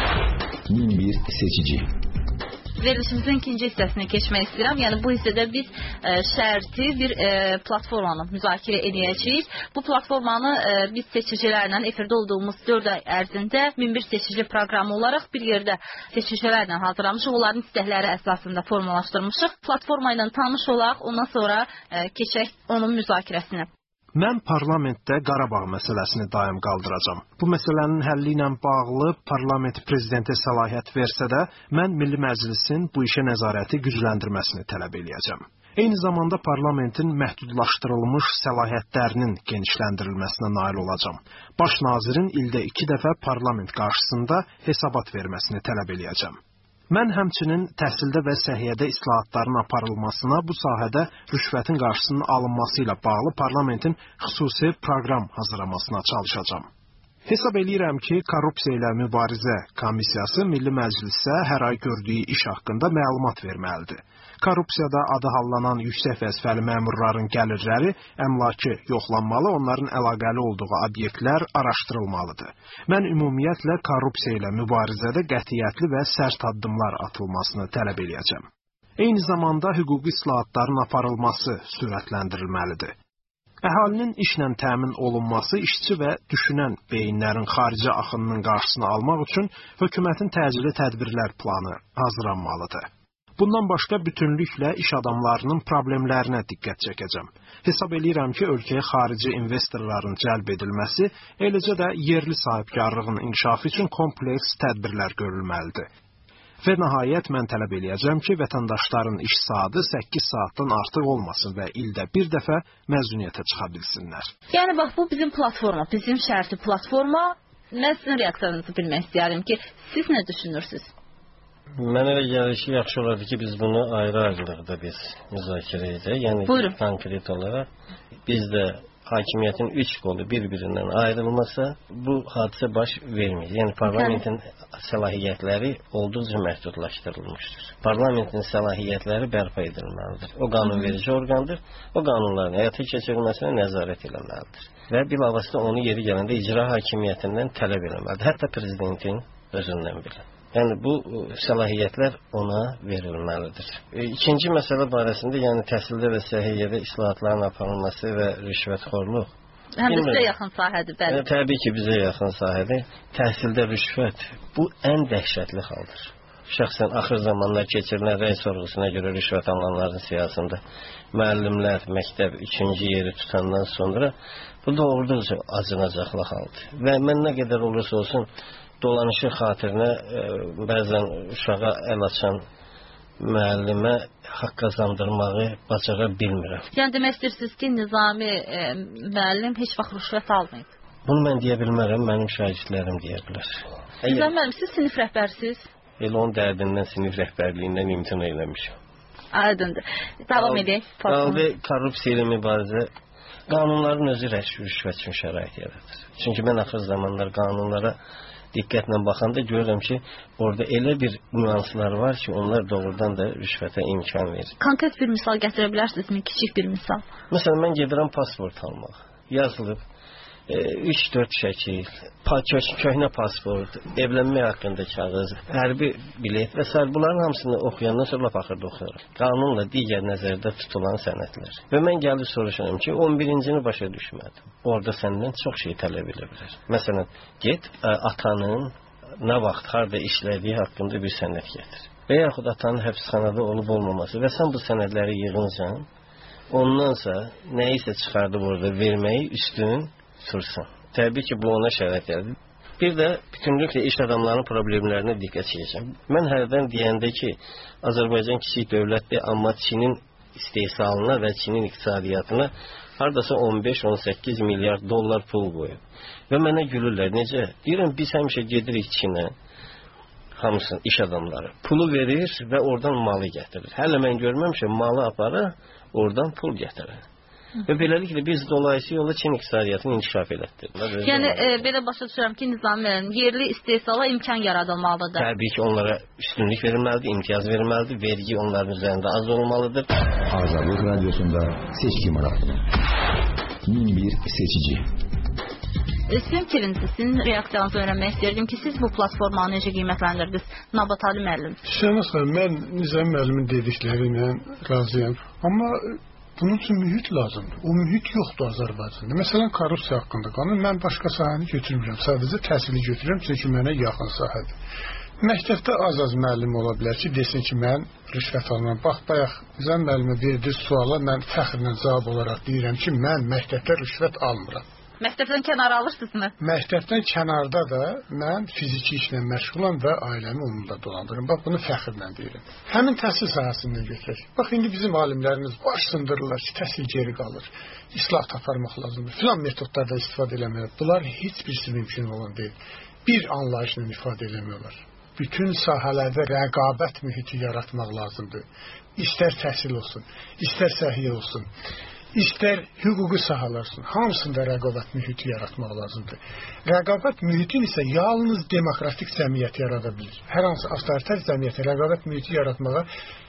Speaker 9: min bir seçici.
Speaker 24: Verilişimizin ikinci hissəsinə keçmək istəyirəm. Yəni bu hissədə biz e, şərti bir e, platformanı müzakirə edəcəyik. Bu platformanı e, biz seçicilərlə efirdə olduğumuz dörd ay ərzində min bir seçici proqramı olaraq bir yerdə seçicilərlə hazırlamışıq. Onların istəkləri əsasında formalaşdırmışıq. Platforma ilə tanış olaq, ondan sonra e, keçək onun müzakirəsinə.
Speaker 10: Mən parlamentdə Qarabağ məsələsini daim qaldıracağam. Bu məsələnin həlli ilə bağlı parlament prezidentə səlahiyyət versə də, mən Milli Məclisin bu işə nəzarəti gücləndirməsini tələb eləyəcəm. Eyni zamanda parlamentin məhdudlaşdırılmış səlahiyyətlərinin genişləndirilməsinə nail olacağam. Baş nazirin ildə iki dəfə parlament qarşısında hesabat verməsini tələb eləyəcəm. Mən həmçinin təhsildə və səhiyyədə islahatların aparılmasına, bu sahədə rüşvətin qarşısının alınması ilə bağlı parlamentin xüsusi proqram hazırlamasına çalışacağam. Hesab eləyirəm ki, korrupsiya ilə mübarizə komissiyası Milli Məclisə hər ay gördüyü iş haqqında məlumat verməlidir. Korrupsiyada adı hallanan yüksək vəzifəli məmurların gəlirləri, əmlakı yoxlanmalı, onların əlaqəli olduğu obyektlər araşdırılmalıdır. Mən ümumiyyətlə korrupsiya ilə mübarizədə qətiyyətli və sərt addımlar atılmasını tələb eləyəcəm. Eyni zamanda hüquqi islahatların aparılması sürətləndirilməlidir. Əhalinin işlə təmin olunması, işçi və düşünən beyinlərin xarici axınının qarşısını almaq üçün hökumətin təcili tədbirlər planı hazırlanmalıdır. Bundan başqa bütünlüklə iş adamlarının problemlərinə diqqət çəkəcəm. Hesab eləyirəm ki, ölkəyə xarici investorların cəlb edilməsi, eləcə də yerli sahibkarlığın inkişafı üçün kompleks tədbirlər görülməlidir. Və nəhayət mən tələb eləyəcəm ki, vətəndaşların iş saatı səkkiz saatdan artıq olmasın və ildə bir dəfə məzuniyyətə çıxa bilsinlər.
Speaker 24: Yəni bax, bu bizim platforma, bizim şərti platforma. Mən sizin reaksiyanızı bilmək istəyərəm ki, siz nə düşünürsünüz?
Speaker 23: Mənə elə gəlir ki, yaxşı olardı ki, biz bunu ayrı-ayrılıqda biz müzakirə edək. Yəni
Speaker 24: Buyurun.
Speaker 23: Konkret olaraq biz də hakimiyyətin üç qolu bir-birindən ayrılmasa, bu hadisə baş vermir. Yəni parlamentin səlahiyyətləri olduqca məhdudlaşdırılmışdır. Parlamentin səlahiyyətləri bərpa edilməlidir. O qanunverici orqandır. O qanunların həyata keçirilməsinə nəzarət eləməlidir. Və bilavasitə onu yeri gələndə icra hakimiyyətindən tələb eləməlidir. Hətta prezidentin özündən belə. Yəni bu səlahiyyətlər ona verilməlidir. İkinci məsələ barəsində, yəni təhsildə və səhiyyədə islahatların aparılması və rüşvətxorluq.
Speaker 24: Həm də sizə yaxın sahədir, bəli.
Speaker 23: Yəni, təbii ki, bizə yaxın sahədir. Təhsildə rüşvət bu ən dəhşətli haldır. Şəxsən axır zamanlar keçirilən rəy sorğusuna görə rüşvət alanların siyasında müəllimlər məktəb üçüncü yeri tutandan sonra bu doğrudan acınacaqlı haldır. Və mən nə qədər olursa olsun dolanışı xatirinə e, bəzən uşağa əl açan müəllimə haqq qazandırmağı bacara bilmirəm.
Speaker 24: Yəni demək istəyirsiniz ki, Nizami e, müəllim heç vaxt rüşvət almayıb?
Speaker 23: Bunu mən deyə bilmərəm, mənim şagirdlərim deyə bilər.
Speaker 24: Nizami müəllim, siz sinif rəhbərsiniz?
Speaker 23: Elə onun dərdindən, sinif rəhbərliyindən imtina eləmişəm.
Speaker 24: Aydındır. Davam edək.
Speaker 23: Qaldı korrupsiya ilə mübarizə. Qanunların özü rüşvət üçün şərait yaradır. Çünki mən axır zamanlar qanunlara diqqətlə baxanda görürəm ki, orada elə bir nüanslar var ki, onlar doğrudan da rüşvətə imkan verir.
Speaker 24: Konkret bir misal gətirə bilərsinizmi? Kiçik bir misal.
Speaker 23: Məsələn, mən gedirəm pasport almaq. Yazılıb üç dörd şəkil, köhnə pasport, evlənmək haqqında kağız, hərbi bilet və s. Bunların hamısını oxuyandan sonra baxırdı oxuyuram. Qanunla digər nəzərdə tutulan sənədlər. Və mən gəlib soruşuram ki, on birincini başa düşmədim. Orada səndən çox şey tələb edə bilər. Məsələn, get atanın nə vaxt, harada işlədiyi haqqında bir sənəd gətir. Və yaxud atanın həbsxanada olub olmaması və sən bu sənədləri yığıncan, ondansa nəyisə çıxardıb orada verməyi üstün tutursan. Təbii ki, bu ona şərait yaradır. Bir də bütünlüklə iş adamlarının problemlərinə diqqət çəkəcəm. Mən hərdən deyəndə ki, Azərbaycan kiçik dövlətdir, amma Çinin istehsalına və Çinin iqtisadiyyatına hardasa on beş on səkkiz milyard dollar pul qoyub. Və mənə gülürlər. Necə? Deyirəm, biz həmişə gedirik Çinə, hamısın iş adamları. Pulu verir və oradan malı gətirir. Hələ mən görməmişəm, malı aparır, oradan pul gətirir. Və beləliklə biz dolayısıyla yolla Çin iqtisadiyyatını inkişaf elətdirdik.
Speaker 24: Yəni e, belə başa düşürəm ki, Nizami müəllim, yerli istehsala imkan yaradılmalıdır.
Speaker 23: Təbii ki, onlara üstünlük verilməlidir, imtiyaz verilməlidir, vergi onların üzərində az olmalıdır.
Speaker 9: Azadlıq Radiyosunda seçki maraqlı. min bir seçici.
Speaker 24: Sizin fikrinizi, sizin reaksiyanızı öyrənmək istəyirdim ki, siz bu platformanı necə qiymətləndirdiniz? Nabat Ali müəllim.
Speaker 6: Şəhməslər, mən Nizami müəllimin dedikləri ilə razıyam. Amma bunun üçün mühit lazımdır. O mühit yoxdur Azərbaycanda. Məsələn, korrupsiya haqqında qanun. Mən başqa sahəni götürmürəm. Sadəcə təhsili götürürəm, çünki mənə yaxın sahədir. Məktəbdə az-az müəllim ola bilər ki, desin ki, mən rüşvət almam. Bax, bayaq Nizami müəllimə verdiyi suala mən fəxrlə cavab olaraq deyirəm ki, mən məktəbdə rüşvət almıram.
Speaker 24: Məktəbdən kənar alırsınızmı?
Speaker 6: Məktəbdən kənarda da mən fiziki işlə məşğulam və ailəmi onunla dolandırırım. Bax, bunu fəxrlə deyirəm. Həmin təhsil sahəsindən götürək. Bax, indi bizim alimlərimiz baş sındırırlar ki, təhsil geri qalır. İslah taparmaq lazımdır. Filan metodlarda istifadə eləməklər. Bunlar heç birisi mümkün olan deyil. Bir anlayışla ifadə eləmiyorlar. Bütün sahələrdə rəqabət mühiti yaratmaq lazımdır. İstər təhsil olsun, istər səhiyyə olsun, İstər hüquqi sahalar olsun, hamısında rəqabət mühiti yaratmaq lazımdır. Rəqabət mühitin isə yalnız demokratik cəmiyyət yarada bilir. Hər hansı avtoritar cəmiyyətə rəqabət mühiti yaratmağa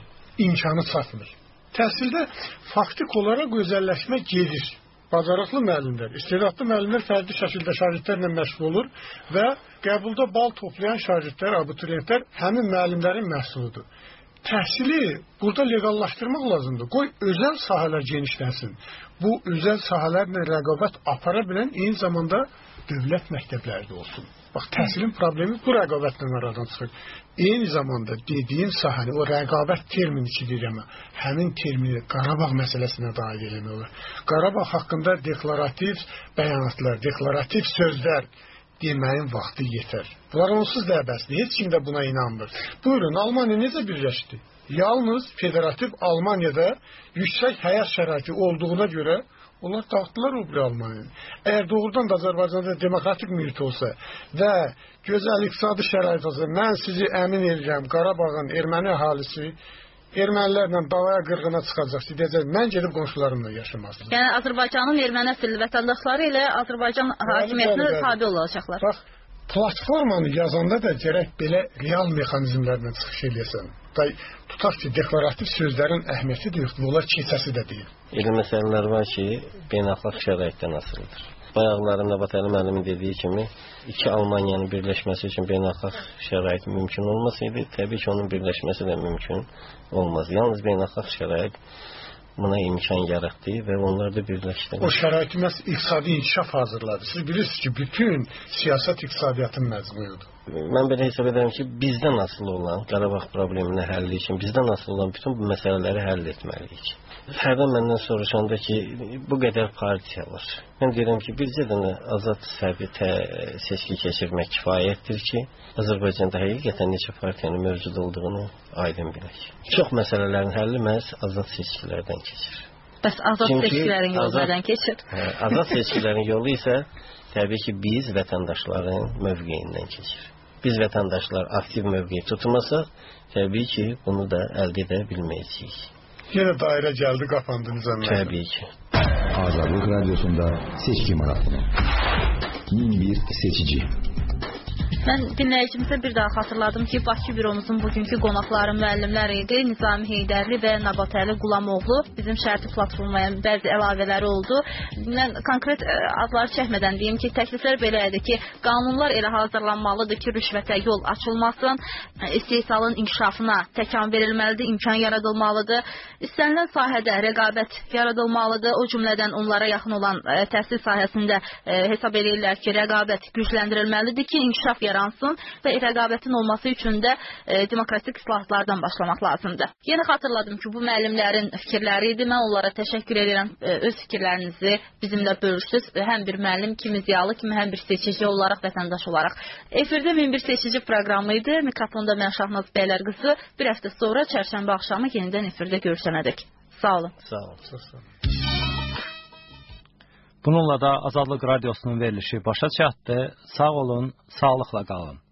Speaker 6: imkanı çatmır. Təhsildə faktik olaraq gözəlləşmə gedir. Bacarıqlı müəllimlər, istedadlı müəllimlər fərdi şəkildə şagirdlərlə məşğul olur və qəbulda bal toplayan şagirdlər, abituriyentlər həmin müəllimlərin məhsuludur. Təhsili burada legallaşdırmaq lazımdır. Qoy özəl sahələr genişlənsin. Bu özəl sahələrlə rəqabət apara bilən eyni zamanda dövlət məktəbləri də olsun. Bax, təhsilin problemi bu rəqabətlə aradan çıxır. Eyni zamanda dediyim sahəni, o rəqabət termini ki deyirəm, həmin termini Qarabağ məsələsinə dair eləmək. Qarabağ haqqında deklarativ bəyanatlar, deklarativ sözlər deməyin vaxtı yetər. Bunlar onsuz da əbəsdir. Heç kim də buna inanmır. Buyurun, Almaniya necə birləşdi? Yalnız federativ Almaniyada yüksək həyat şəraiti olduğuna görə onlar dağıtdılar o bir Almaniyanı. Əgər doğrudan da Azərbaycanda demokratik mühit olsa və gözəl iqtisadi şərait olsa, mən sizi əmin edirəm, Qarabağın erməni əhalisi ermənilərlə davaya qırğına çıxacaq ki, deyəcək, mən gedib qonşularımla yaşamazdım.
Speaker 24: Yəni, Azərbaycanın erməni əsilli vətəndaşları ilə Azərbaycan hakimiyyətinə tabi olacaqlar.
Speaker 6: Bax, platformanı yazanda da gərək belə real mexanizmlərlə çıxış eləyəsən. Tutaq ki, deklarativ sözlərin əhəmiyyəti də yoxdur, onlar keçəsi də deyil.
Speaker 23: Elə məsələlər var ki, beynəlxalq şəraitdən asılıdır. Bayaqların Nabat Ali müəllimin dediyi kimi, iki Almaniyanın birləşməsi üçün beynəlxalq şərait mümkün olmasaydı, təbii ki, onun birləşməsi də mümkün olmaz. Yalnız beynəlxalq şərait buna imkan yaratdı və onlar da birləşdi.
Speaker 6: O şəraiti məhz iqtisadi inkişaf hazırladı. Siz bilirsiniz ki, bütün siyasət iqtisadiyyatın məzmunudur.
Speaker 23: Mən belə hesab edirəm ki, bizdən asılı olan Qarabağ problemini həlli üçün, bizdən asılı olan bütün bu məsələləri həll etməliyik. Hərdən məndən soruşanda ki, bu qədər partiya var. Mən deyirəm ki, bircə dənə azad səbitə seçki keçirmək kifayətdir ki, Azərbaycanda həqiqətən neçə partiyanın mövcud olduğunu aydın bilək. Çox məsələlərin həlli məhz azad seçkilərdən keçir.
Speaker 24: Bəs azad Çünki seçkilərin yolu nədən keçir?
Speaker 23: Hə, azad seçkilərin yolu isə təbii ki, biz vətəndaşların mövqeyindən keçir. biz vətəndaşlar aktiv mövqe tutmasaq, təbii ki, bunu da əldə edə bilməyəcəyik.
Speaker 6: Yenə dairə gəldi, qapandı nizamlar.
Speaker 23: Təbii ki.
Speaker 9: Azadlık Radyosu'nda seçki maratonu. min bir seçici.
Speaker 24: Mən dinləyicimizə bir daha xatırladım ki, Bakı büromuzun bugünkü qonaqları müəllimlər idi. Nizami Heydərli və Nabatəli Qulamoğlu. Bizim şərti platformaya bəzi əlavələri oldu. Mən konkret adları çəkmədən deyim ki, təkliflər belə idi ki, qanunlar elə hazırlanmalıdır ki, rüşvətə yol açılmasın, istehsalın inkişafına təkan verilməlidir, imkan yaradılmalıdır. İstənilən sahədə rəqabət yaradılmalıdır. O cümlədən onlara yaxın olan təhsil sahəsində hesab edirlər ki, rəqabət gücləndirilməlidir ki, inkişaf yaransın və rəqabətin olması üçün də e, demokratik islahatlardan başlamaq lazımdır. Yenə xatırladım ki, bu müəllimlərin fikirləri idi. Mən onlara təşəkkür edirəm. E, öz fikirlərinizi bizimlə bölüşdünüz. Həm bir müəllim kimi ziyalı kimi, həm bir seçici olaraq, vətəndaş olaraq. Efirdə min bir seçici proqramı idi. Mikrofonda mən Şahnaz Bəylər qızı. Bir həftə sonra çərşənbə axşamı yenidən efirdə görüşənədək. Sağ olun.
Speaker 23: Sağ olun.
Speaker 3: Bununla da Azadlıq Radiosunun verilişi başa çatdı. Sağ olun, sağlıqla qalın.